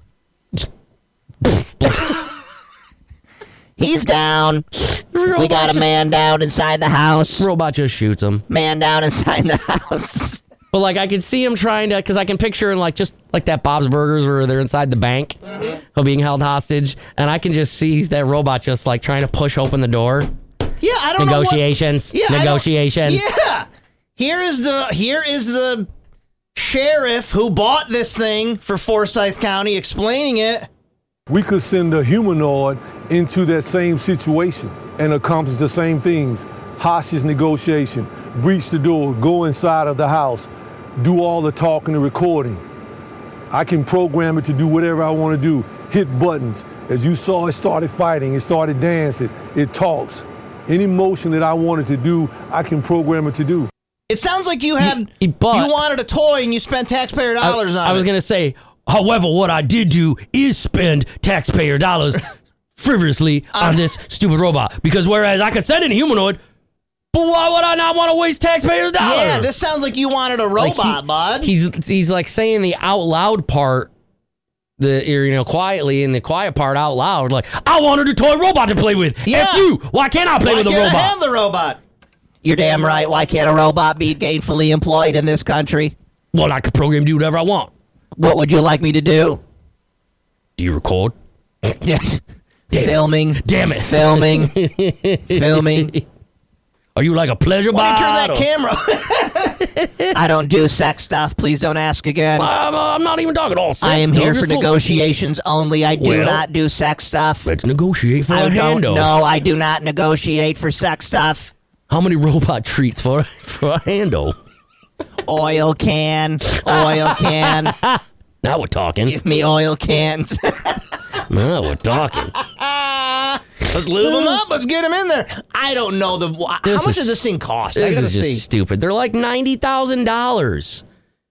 He's down. We got a man down inside the house. Robot just shoots him. Man down inside the house. But like I can see him trying to, because I can picture him like just like that Bob's Burgers where they're inside the bank, mm-hmm. being held hostage, and I can just see that robot just like trying to push open the door. Yeah, I don't negotiations. know what, yeah, Negotiations. Yeah. Here is the here is the sheriff who bought this thing for Forsyth County explaining it. We could send a humanoid into that same situation and accomplish the same things. Hostage negotiation, breach the door, go inside of the house, do all the talking and recording. I can program it to do whatever I want to do, hit buttons. As you saw, it started fighting, it started dancing, it talks. Any motion that I wanted to do, I can program it to do. It sounds like you had He- he bought- you wanted a toy and you spent taxpayer dollars I, on I was it. gonna say, however, what I did do is spend taxpayer dollars frivolously on this stupid robot. Because whereas I could send in a humanoid, but why would I not want to waste taxpayers' dollars? Yeah, this sounds like you wanted a Like, robot, he- bud. He's he's like saying the out loud part, the you know quietly, and the quiet part out loud. Like, I wanted a toy robot to play with. Yeah. F you. Why can't I play Why with a can't I robot? have the robot? You're damn right. Why can't a robot be gainfully employed in this country? Well, I could program to do whatever I want. What would you like me to do? Do you record? Yes. Damn. Filming. Damn it. Filming. Filming. Are you like a pleasure Why bot? don't you turn that camera? I don't do sex stuff. Please don't ask again. I'm, uh, I'm not even talking all sex I am stuff, here just for a little- negotiations only. I do Well, not do sex stuff. Let's negotiate for I a don't handle. know. I do not negotiate for sex stuff. How many robot treats for for a handle? Oil can. Oil can. Now we're talking. Give me oil cans. Now we're talking. Let's lube them up. Let's get them in there. I don't know the. How This much is- does this thing cost? I This gotta is just see. stupid. They're like ninety thousand dollars.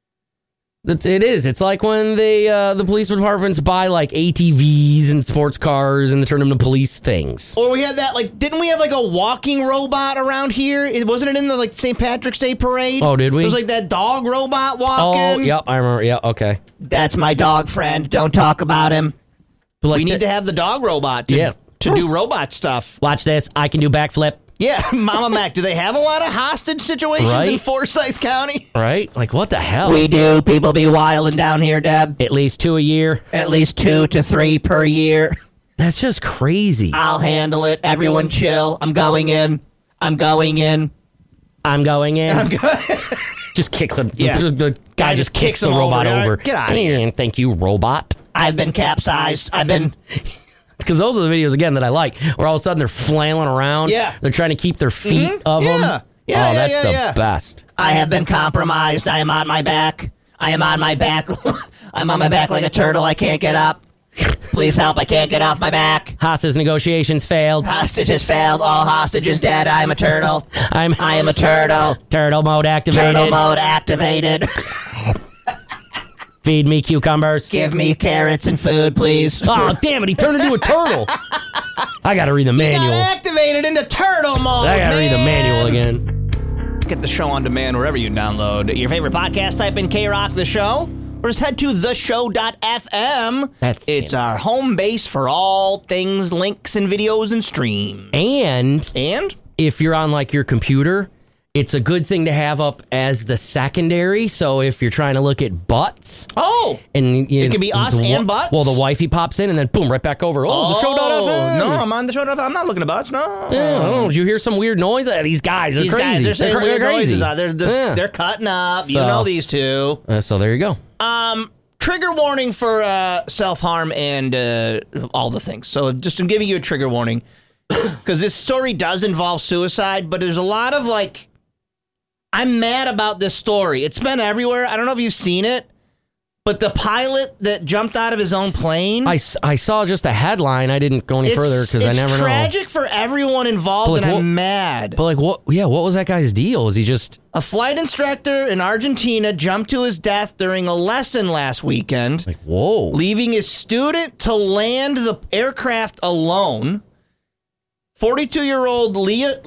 That's it is. It's like when they uh, the police departments buy like A T Vs and sports cars and they turn them to police things. Or we had that, like, didn't we have like a walking robot around here? It wasn't it in the like Saint Patrick's Day parade? Oh, did we? It was like that dog robot walking. Oh, yep, I remember. Yeah, okay. That's my dog friend. Don't talk about him. But like we need the- to have the dog robot to, Yeah. to do robot stuff. Watch this. I can do backflip. Yeah, Mama Mac, do they have a lot of hostage situations Right? in Forsyth County? Right? Like, what the hell? We do. People be wilding down here, Deb. At least two a year. At least two to three per year. That's just crazy. I'll handle it. Everyone chill. I'm going in. I'm going in. I'm going in. I'm going Just kicks him. Yeah. The, the guy just kicks, kicks the him robot over. over. Get out of here. Thank you, robot. I've been capsized. I've been... Because those are the videos, again, that I like, where all of a sudden they're flailing around. Yeah. They're trying to keep their feet Mhm. of Yeah. them. Yeah, oh, yeah, that's yeah, the yeah. best. I have been compromised. I am on my back. I am on my back. I'm on my back like a turtle. I can't get up. Please help. I can't get off my back. Hostage negotiations failed. Hostages failed. All hostages dead. I am a turtle. I'm I am a turtle. Turtle mode activated. Turtle mode activated. Feed me cucumbers. Give me carrots and food, please. Oh, damn it. He turned into a turtle. I got to read the He manual. got activated into turtle mode. I got to read the man. manual again. Get the show on demand wherever you download your favorite podcast. Type in K-Rock The Show. Or just head to the show dot f m. That's it's our home base for all things links and videos and streams. And And if you're on like your computer, it's a good thing to have up as the secondary. So if you're trying to look at butts, oh, and you It could be us the, and butts? Well, the wifey pops in and then boom, right back over. Oh, the show dot f m. No, I'm on the show dot f m. I'm not looking at butts. No. Yeah, I don't know. Did you hear some weird noise? Uh, these guys are These crazy. guys, they're saying cra- weird crazy. noises. Out. They're they're, Yeah. they're cutting up. you So- know these two. Uh, so there you go. Um, trigger warning for uh, self-harm and uh, all the things. So just I'm giving you a trigger warning because this story does involve suicide, but there's a lot of like, I'm mad about this story. It's been everywhere. I don't know if you've seen it, but the pilot that jumped out of his own plane. I, s- I saw just a headline. I didn't go any it's, further because I never It's know. tragic for everyone involved, But, like, and what- I'm mad. But like, what? Yeah, what was that guy's deal? Is he just A flight instructor in Argentina jumped to his death during a lesson last weekend, like, whoa? leaving his student to land the aircraft alone. forty-two-year-old Lea-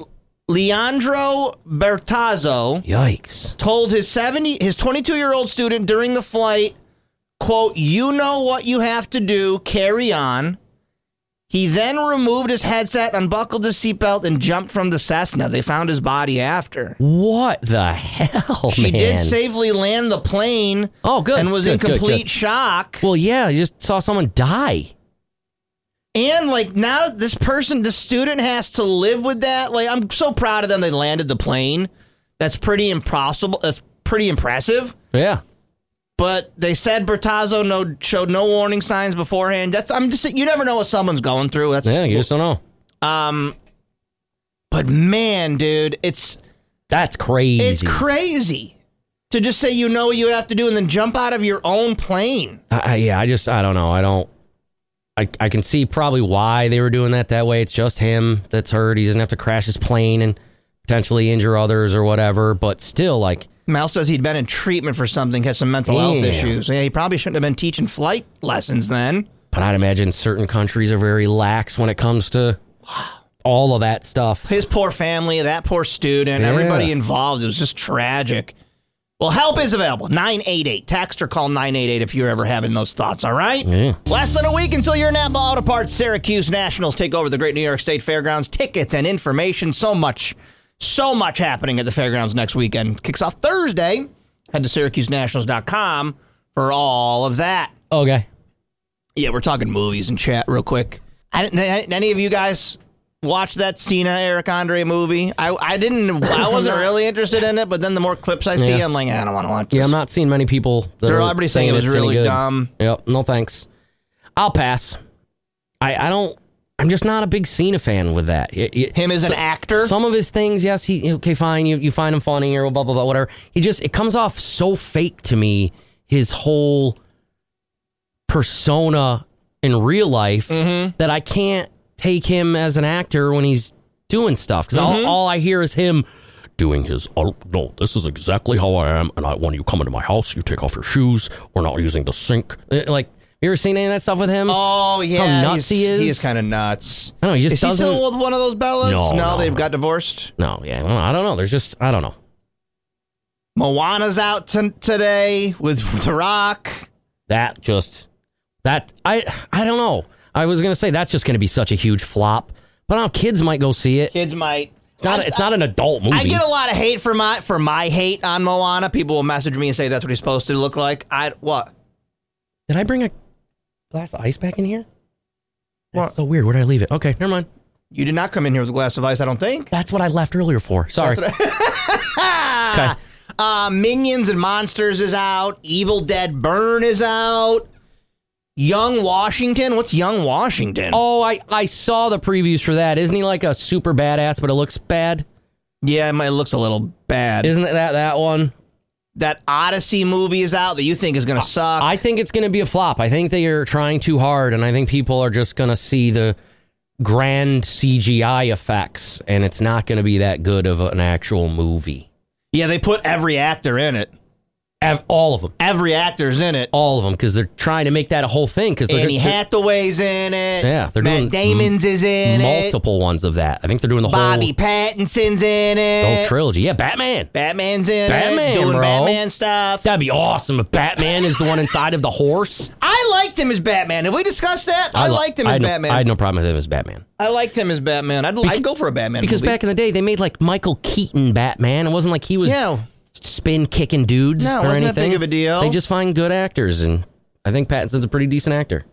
Leandro Bertazzo Yikes! told his seventy his twenty-two-year-old student during the flight, quote, "You know what you have to do, carry on." He then removed his headset, unbuckled his seatbelt, and jumped from the Cessna. They found his body after. What the hell, She man? did safely land the plane. Oh, good. And was good, in good, complete good. shock. Well, yeah, you just saw someone die. And like now this person, the student has to live with that. Like, I'm so proud of them. They landed the plane. That's pretty impossible. That's pretty impressive. Yeah. But they said Bertazzo no showed no warning signs beforehand. That's I'm just you never know what someone's going through. That's Yeah, you just don't know. um. But man, dude, it's That's crazy. it's crazy to just say you know what you have to do and then jump out of your own plane. I, I- yeah, I just I don't know. I don't. I, I can see probably why they were doing that that way. It's just him that's hurt. He doesn't have to crash his plane and potentially injure others or whatever. But still, like, Mel says he'd been in treatment for something, had some mental health Damn. issues. Yeah, he probably shouldn't have been teaching flight lessons then. but I'd imagine certain countries are very lax when it comes to all of that stuff. His poor family, that poor student, Yeah. everybody involved. It was just tragic. Well, help is available. nine eight eight. Text or call nine eight eight if you're ever having those thoughts, all right? Yeah. Less than a week until your Napa Auto Parts Syracuse Nationals take over the Great New York State Fairgrounds. Tickets and information, so much, so much happening at the Fairgrounds next weekend. Kicks off Thursday. Head to Syracuse Nationals dot com for all of that. Okay. Yeah, we're talking movies and chat real quick. I didn't, any of you guys watch that Cena Eric Andre movie? I I didn't. I wasn't really interested in it, but then the more clips I see, Yeah. I'm like, I don't want to watch this. Yeah, I'm not seeing many people that They're are already saying it was it's any really good. dumb. Yep, no thanks. I'll pass. I, I don't. I'm just not a big Cena fan with that. It- it- Him as an so- actor? Some of his things, yes, he okay, fine. You you find him funny or blah blah blah, whatever. He just it comes off so fake to me. His whole persona in real life Mm-hmm. that I can't take him as an actor when he's doing stuff because Mhm. all, all I hear is him doing his, oh, no, this is exactly how I am. And I, when you come into my house, you take off your shoes. We're not using the sink. Uh, Like, you ever seen any of that stuff with him? Oh yeah, How nuts he's, he is? He is kind of nuts. I don't know. He just is he doesn't. still with one of those Bellas? No, no. they've got divorced. No, yeah, I don't know. I don't know. There's just, I don't know. Moana's out t- today with The Rock. That just, that, I, I don't know. I was going to say that's just going to be such a huge flop. But I don't know, kids might go see it. Kids might. It's not. It's not an adult movie. I get a lot of hate for my for my hate on Moana. People will message me and say that's what he's supposed to look like. I what? Did I bring a glass of ice back in here? That's What? so weird. Where did I leave it? Okay, never mind. You did not come in here with a glass of ice, I don't think. That's what I left earlier for. Sorry. I- okay. Uh, Minions and Monsters is out. Evil Dead Burn is out. Young Washington. What's Young Washington? Oh, I, I saw the previews for that. Isn't he like a super badass, but it looks bad? Yeah, it, might, it looks a little bad. Isn't it that that one? That Odyssey movie is out that you think is going to suck. I think it's going to be a flop. I think they are trying too hard, and I think people are just going to see the grand C G I effects, and it's not going to be that good of an actual movie. Yeah, they put every actor in it. Ev- all of them. Every actor's in it. All of them, because they're trying to make that a whole thing. Because Annie Hathaway's in it. Yeah, they're Matt doing Damon's is in it. multiple ones of that. I think they're doing the Bobby whole Pattinson's in it. the whole trilogy. Yeah, Batman. Batman's in Batman, it. Doing bro. Batman stuff. That'd be awesome if Batman is the one inside of the horse. I liked him as Batman. Have we discussed that? I, lo- liked him I as had no- Batman. I had no problem with him as Batman. I liked him as Batman. I'd, I'd go for a Batman Because movie. back in the day, they made like Michael Keaton Batman. It wasn't like he was Yeah. spin kicking dudes No, it or wasn't that anything. big of a deal. They just find good actors, and I think Pattinson's a pretty decent actor.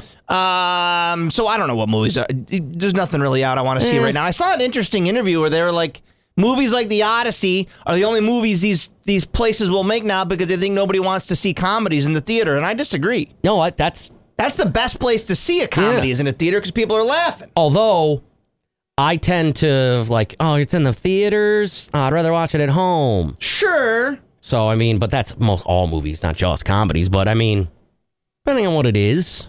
Um, so I don't know what movies are. There's nothing really out I want to see Eh. right now. I saw an interesting interview where they were like, movies like The Odyssey are the only movies these these places will make now because they think nobody wants to see comedies in the theater, and I disagree. No, I, that's That's the best place to see a comedy Yeah. is in a theater because people are laughing. although I tend to like, oh, it's in the theaters. Oh, I'd rather watch it at home. Sure. So I mean, but that's most all movies, not just comedies. But I mean, depending on what it is,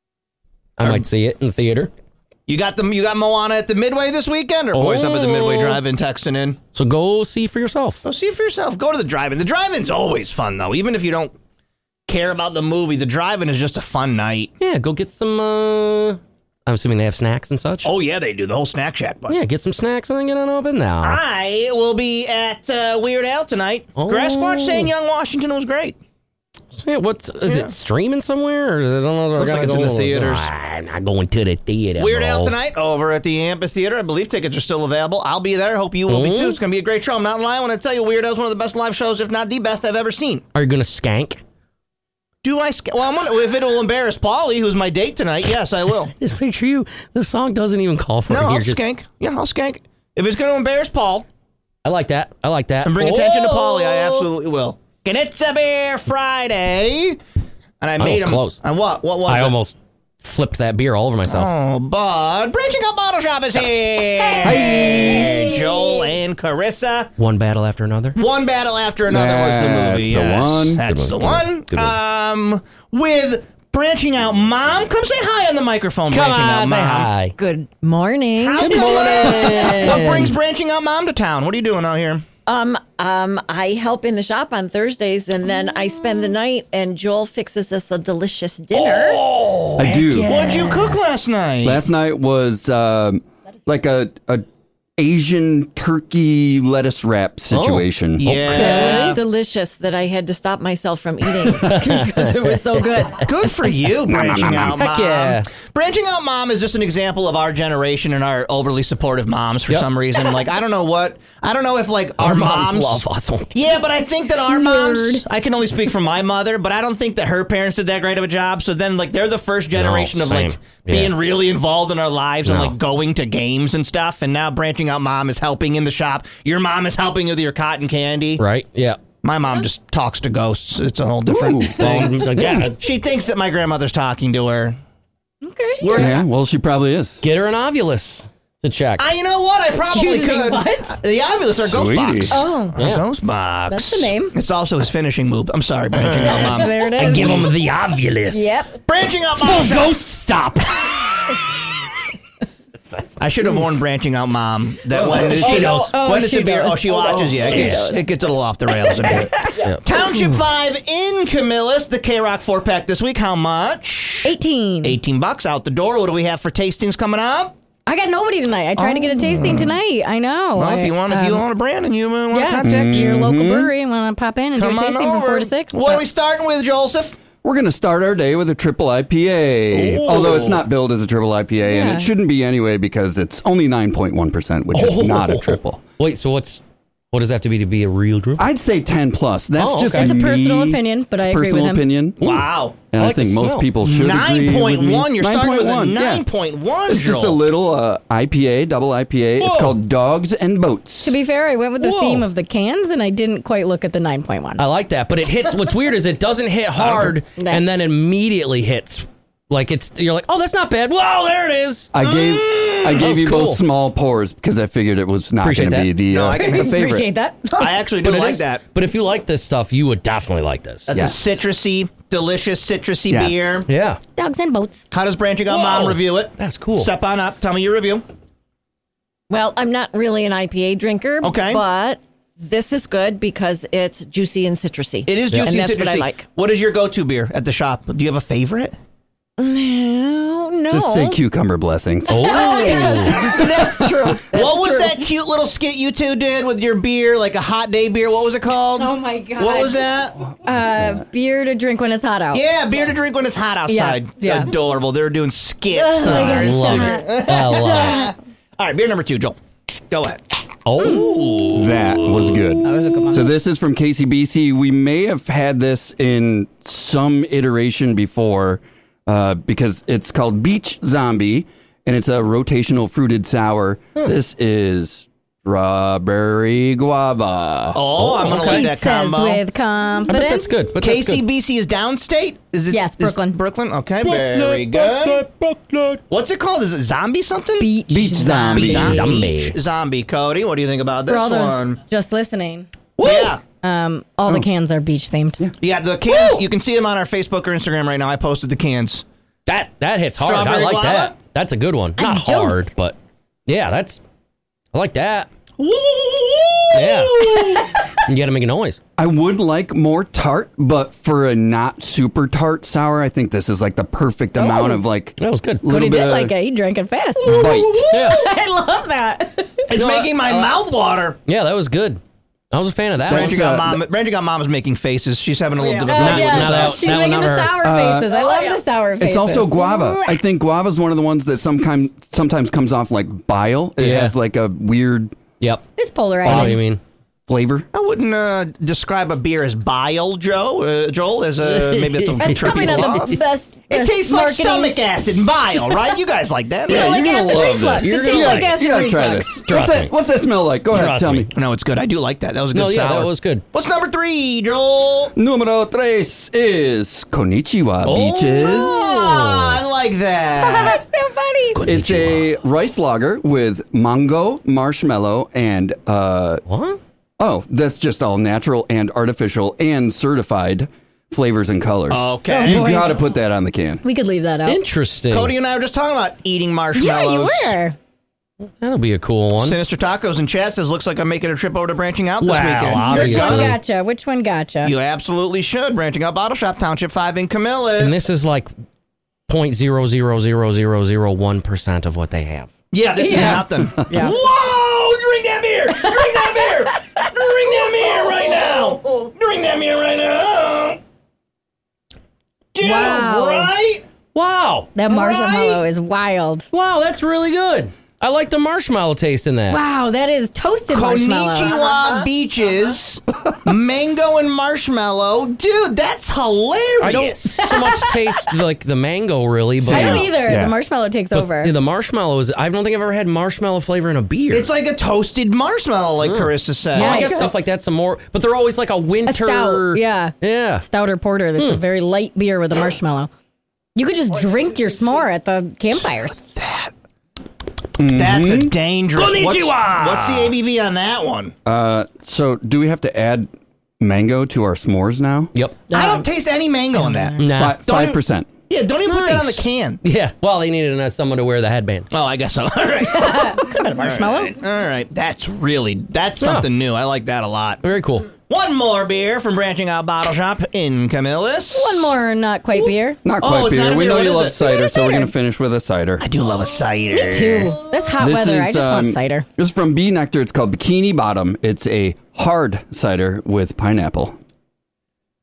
I Um, might see it in the theater. You got them. You got Moana at the Midway this weekend, or boys up at the Midway Oh. Drive-In texting in. So go see for yourself. Go see it for yourself. Go to the drive-in. The drive-in's always fun though, even if you don't care about the movie. The drive-in is just a fun night. Yeah, go get some. uh I'm assuming they have snacks and such. Oh yeah, they do the whole snack shack. But Yeah, get some snacks and then get on up in there. I will be at uh, Weird Al tonight. Oh. Grass Squatch saying Young Washington was great. Yeah, what's is Yeah. it streaming somewhere? Or is it, I don't know, I Looks gotta like it's in go- the theaters. I'm not going to the theater. Weird bro. Al tonight over at the Amphitheater. I believe tickets are still available. I'll be there. Hope you will be Mhm. too. It's going to be a great show. I'm not lying when I tell you Weird Al's one of the best live shows, if not the best I've ever seen. Are you gonna skank? Do I? Sc- well, I'm gonna, if it will embarrass Paulie, who's my date tonight, yes, I will. Just picture you. The song doesn't even call for No, it. I'll You're just- skank. Yeah, I'll skank. If it's going to embarrass Paul I like that. I like that. and bring attention to Paulie, I Oh! absolutely will. And it's a beer Friday, and I made almost him. close. And what? What was I it? almost flipped that beer all over myself. Oh, Bud. Branching Out Bottle Shop is here. Hey. Joel and Carissa. One battle after another. One battle after another was the movie. That's the yes. one. That's Good the one. one. Good one. Um, with Branching Out Mom. Come say hi on the microphone, Come Branching Out on, say Mom. hi. Good morning. How Good come- morning. What brings Branching Out Mom to town? What are you doing out here? Um, um, I help in the shop on Thursdays, and then I spend the night. And Joel fixes us a delicious dinner. Oh, I do. yeah. What'd you cook last night? Last night was um, like a, a Asian turkey lettuce wrap situation. yeah. It was delicious that I had to stop myself from eating because it was so good. Good for you, Branching Out Mom. Heck yeah. Branching Out Mom is just an example of our generation and our overly supportive moms for Yep. some reason. Like, I don't know what, I don't know if like our, Our moms love us. Yeah, but I think that our moms, I can only speak for my mother, but I don't think that her parents did that great of a job. So then, like, they're the first generation No, of same. like Yeah. being really involved in our lives and No. like going to games and stuff. And now Branching Out Mom is helping in the shop. Your mom is helping with your cotton candy. Right? Yeah. My mom just talks to ghosts. It's a whole different thing. Um, yeah. She thinks that my grandmother's talking to her. Okay. We're, Yeah, well, she probably is. Get her an ovulus to check. I, you know what? I probably Excuse me, could. what? The Ovulus are Ghost Sweetie. Box. Oh, Yeah. Ghost Box. That's the name. It's also his finishing move. I'm sorry, Branching Out Mom. there it is. And give them the ovulus. Yep. Branching Out Mom. Full ghost stop. I should have warned Branching Out Mom that when she she knows. Oh, when it's she a beer. knows. Oh, she watches. Yeah, it She gets, knows. it gets a little off the rails a bit. Township Five in Camillus, the K Rock four pack this week. How much? eighteen. Eighteen bucks out the door. What do we have for tastings coming up? I got nobody tonight. I tried to get a tasting tonight. I know. Well, if you want, if you Um, want a brand and you uh, want to yeah, contact your local brewery, want to pop in and Come do a on tasting from over. four to six. What are we starting with, Joseph? we're going to start our day with a triple I P A. Ooh. Although it's not billed as a triple I P A, and Yeah. it shouldn't be anyway because it's only nine point one percent, which is not a triple. Wait, so what's what does that have to be to be a real triple? I'd say ten plus. That's Oh, just okay. It's a me. personal opinion, but I It's agree personal with him. opinion. Wow. And I I, like think the most smell. people should agree nine point with me. one. You're starting with a nine point one, yeah. nine point one. It's just a little uh, I P A, double I P A. It's Whoa. called Dogs and Boats. To be fair, I went with the Whoa. theme of the cans, and I didn't quite look at the nine point one. I like that, but it hits. What's weird is it doesn't hit hard No. and then immediately hits. Like it's you're like, oh, that's not bad. Whoa, there it is. I gave I that gave was you cool. both small pours because I figured it was not Appreciate going to be that. the, uh, No, I can the favorite. Appreciate that. I actually do But it like is- that. But if you like this stuff, you would definitely like this. That's Yes. a citrusy, delicious citrusy Yes. beer. Yeah, Dogs and boats. How does Branching Out Whoa. Mom review it? that's cool. Step on up. Tell me your review. Well, I'm not really an I P A drinker. Okay. But this is good because it's juicy and citrusy. It is juicy and and that's citrusy. what I like. What is your go-to beer at the shop? Do you have a favorite? No, no. Just say cucumber blessings. Oh, That's true. That's what was true. that cute little skit you two did with your beer, like a hot day beer? What was it called? Oh my god. What was that? Uh, beer to drink when it's hot out. Yeah, beer to drink when it's hot outside. Yeah, yeah. Adorable. They were doing skits. Oh, on my there. God, It's so so hot. good. I love it. All right, beer number two, Joel. Go ahead. Oh, That was good. That was a good one. So this is from K C B C. We may have had this in some iteration before uh, because it's called Beach Zombie, and it's a rotational fruited sour. This is strawberry guava. Oh, I'm going to okay. like He that says combo. with I confidence. bet that's good. But that's good. K C B C is downstate? Is it, Yes, is Brooklyn. Brooklyn? Okay, very good. What's it called? Is it zombie something? Beach, Beach zombie. Zombie. Beach zombie. Cody, what do you think about this For all those one? just listening, Yeah. um, all the cans are beach themed. Yeah, the cans, you can see them on our Facebook or Instagram right now. I posted the cans. That that hits hard. I Strawberry like guava? that. That's a good one. Not jealous. hard, but yeah, that's. I like that. Woo! Yeah. You gotta make a noise. I would like more tart, but for a not super tart sour, I think this is like the perfect amount of like That was good. little But he bit did of like it. He drank it fast. bite. Yeah. I love that. It's know making what? my I- mouth water. Yeah, that was good. I was a fan of that. Branching uh, out mom. Branching out mom is making faces. She's having a little Oh, difficulty. yeah. now that- She's now making not the her. sour faces. I love the sour faces. It's also guava. I think guava is one of the ones that sometimes sometimes comes off like bile. It Yeah. has like a weird Yep. It's I know polarizing. what you mean. flavor. I wouldn't uh, describe a beer as bile, Joe. Uh, Joel, as a maybe it's a That's trip probably people not off. the best. It best tastes like marketing- stomach acid and bile, right? You guys like that? Yeah, like you're gonna acid love reflux. this. It You're tastes gonna like acid You gotta try reflux. this. Trust What's that? me. What's that smell like? Go ahead, Trust tell me. me. No, it's good. I do like that. That was a good No, yeah, sour. that was good. What's number three, Joel? Numero tres is Konnichiwa Oh. Beaches. Ah, I like that. That's so funny. It's a rice lager with mango, marshmallow, and uh What? oh, that's just all natural and artificial and certified flavors and colors. Okay. You boy. gotta put that on the can. We could leave that out. Interesting. Cody and I were just talking about eating Yeah, marshmallows. you were. That'll be a cool one. Sinister Tacos in chat says, looks like I'm making a trip over to Branching Out this Wow, weekend. Which obviously. one gotcha? Which one gotcha? You absolutely should. Branching Out Bottle Shop, Township five in Camillus. And this is like point zero zero zero zero zero one percent of what they have. yeah, this Yeah. is nothing. Yeah. Whoa! Drink that beer! Drink that beer! Drink that beer right now! Drink that beer right now! Dude, Wow. right? Wow. That marshmallow is wild. Wow, that's really good. I like the marshmallow taste in that. Wow, that is toasted marshmallow. Konnichiwa Beaches, mango and marshmallow. Dude, that's hilarious. I don't so much taste like the mango really, but I don't either. Yeah. The marshmallow takes but over. the marshmallow is. I don't think I've ever had marshmallow flavor in a beer. It's like a toasted marshmallow, like Carissa said. Well, I Yeah, guess it's- stuff like that's some more, but they're always like a winter. A stout, yeah. Yeah. Stout or porter. That's a very light beer with a marshmallow. You could just drink your s'more at the campfires. That's a dangerous. What's, Konnichiwa! what's the A B V on that one? Uh so do we have to add mango to our s'mores now? Yep. I don't taste any mango in that. Nah. Fi- Five percent. Yeah, don't even put that on the Nice. can. Yeah. Well, they needed uh, someone to wear the headband. Oh, I guess so. All right. Marshmallow? All right. All right. That's really, that's Yeah. something new. I like that a lot. Very cool. One more beer from Branching Out Bottle Shop in Camillus. One more not quite beer. Not Oh, quite it's beer. not a We beer. know What you is love it? cider, so we're cider. gonna finish with a cider. I do love a cider. Me too. That's hot This weather. I is, just want um, cider. This is from Bee Nectar. It's called Bikini Bottom. It's a hard cider with pineapple.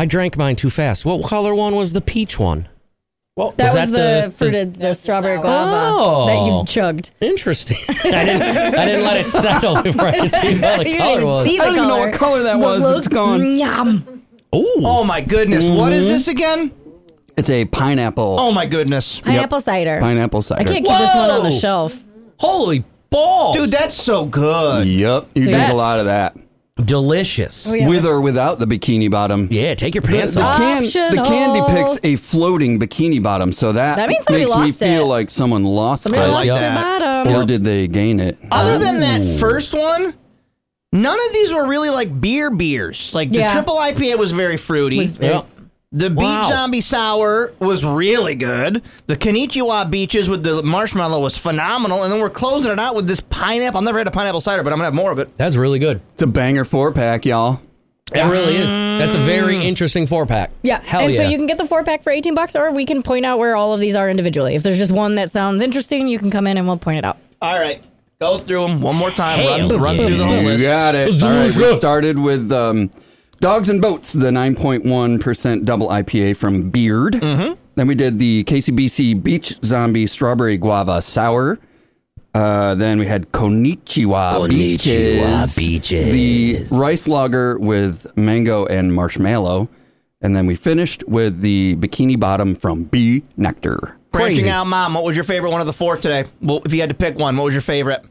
I drank mine too fast. What color one was the peach one? Well, That Is was that the, the- fruited, the strawberry guava Oh. that you chugged. Interesting. I didn't, I didn't let it settle before I see what the You didn't color even was. see the I don't even know color. what color that The was. look- It's gone. Yum. Ooh. Oh my goodness! What is Mhm. this again? It's a pineapple. Oh my goodness! Pineapple cider. Pineapple I cider. can't keep this one on the Whoa. shelf. Holy balls. Dude, that's so good. Yep. You drink That's- a lot of that. delicious. Oh, yeah, With that's- or without the bikini bottom. Yeah, take your The, pants the off. can, the can depicts a floating bikini bottom, so that, That means somebody makes me lost feel it. like someone lost Somebody it. lost like their that. bottom. Or did they gain it? Other than that Ooh. first one, none of these were really like beer beers. Like the Yeah. triple I P A was very fruity. Was very- Yeah. The Beach Wow. Zombie Sour was really good. The Konnichiwa Beaches with the marshmallow was phenomenal. And then we're closing it out with this pineapple. I've never had a pineapple cider, but I'm going to have more of it. That's really good. It's a banger four pack, y'all. It really is. That's a very interesting four pack. Yeah, Hell and yeah. so you can get the four pack for eighteen bucks, or we can point out where all of these are individually. If there's just one that sounds interesting, you can come in and we'll point it out. All right. Go through them one more time. Hell Run, run yeah. through the whole You list. got it. All right, we started with um, Dogs and Boats, the nine point one percent double I P A from Beard. Mm-hmm. Then we did the K C B C Beach Zombie Strawberry Guava Sour. Uh, then we had Konnichiwa, Konnichiwa Beaches, Beaches. the Rice Lager with mango and marshmallow. And then we finished with the Bikini Bottom from Bee Nectar. Branching Crazy. out, Mom, what was your favorite one of the four today? Well, if you had to pick one, what was your favorite?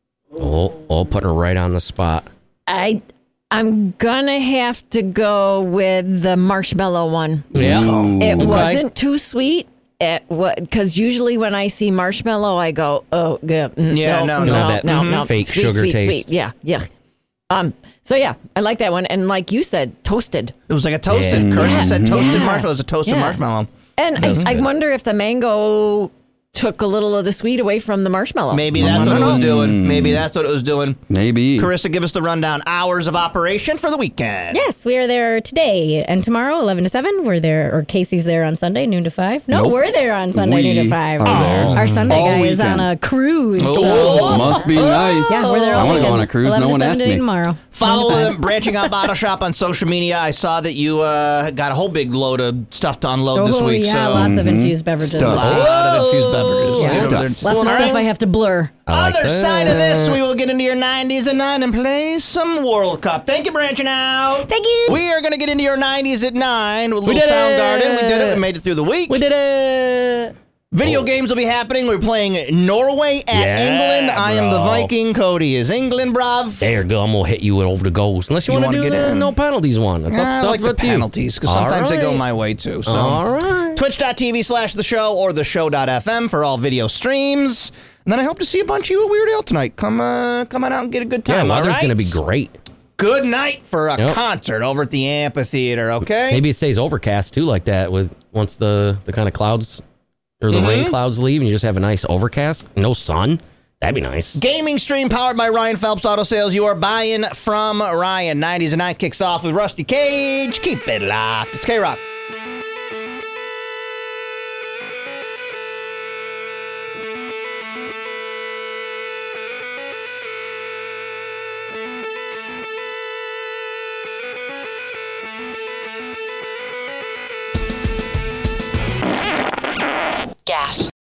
Oh, oh, putting her right on the spot. I I'm gonna have to go with the marshmallow one. Yeah. It Okay. wasn't too sweet. It what because usually when I see marshmallow, I go, oh, yeah, mm, Yeah, no, no, no, no, that no, no, fake sweet, sugar sweet, taste. Sweet. Yeah, yeah. Um. So yeah, I like that one, and like you said, toasted. It was like a toasted. Yeah. Kirsten said toasted Yeah. marshmallow. It was a toasted Yeah. marshmallow. And That's I, I good. wonder if the mango took a little of the sweet away from the marshmallow. Maybe that's what it was doing. Maybe that's what it was doing. Maybe. Carissa, give us the rundown. Hours of operation for the weekend. Yes, we are there today and tomorrow, eleven to seven. We're there, or Casey's there on Sunday, noon to five. No, Nope. we're there on Sunday, We noon to five. are there Our Sunday all guy is on weekend. a cruise. Oh. So. Must be nice. Yeah, we're there all I want to go weekend. on a cruise. eleven No to one seven asked today me. tomorrow. Follow nine to them, five. Branching Out Bottle Shop on social media. I saw that you uh, got a whole big load of stuff to unload this Oh, week. yeah, so lots of infused beverages. a Stuff. lot of infused beverages. Yeah. So Stuff. there's- Lots of All stuff right. I have to blur. I like Other that. side of this, we will get into your nineties and nine and play some World Cup. Thank you, Branching Out. Thank you. We are going to get into your nineties at nine with a We little did Soundgarden. it. We did it. We made it through the week. We did it. Video games will be happening. We're playing Norway at Yeah, England. I am the bro. Viking. Cody is England, bruv. There you go. I'm gonna hit you with over the goals. Unless you, You want to wanna do get the in? no penalties one. It's up, I it's like up the to you. penalties because All sometimes they go right. my way too. So. All right. Twitch.tv slash the show or the show.fm for all video streams. And then I hope to see a bunch of you at Weird Al tonight. Come uh, come on out and get a good Yeah, time. all weather's right? gonna be great. Good night for a Yep. concert over at the amphitheater, okay? Maybe it stays overcast too, like that. With once the the kind of clouds or the Mhm. rain clouds leave, and you just have a nice overcast, no sun. That'd be nice. Gaming stream powered by Ryan Phelps Auto Sales. You are buying from Ryan. nineties and nine kicks off with Rusty Cage. Keep it locked. It's K-Rock. Gas.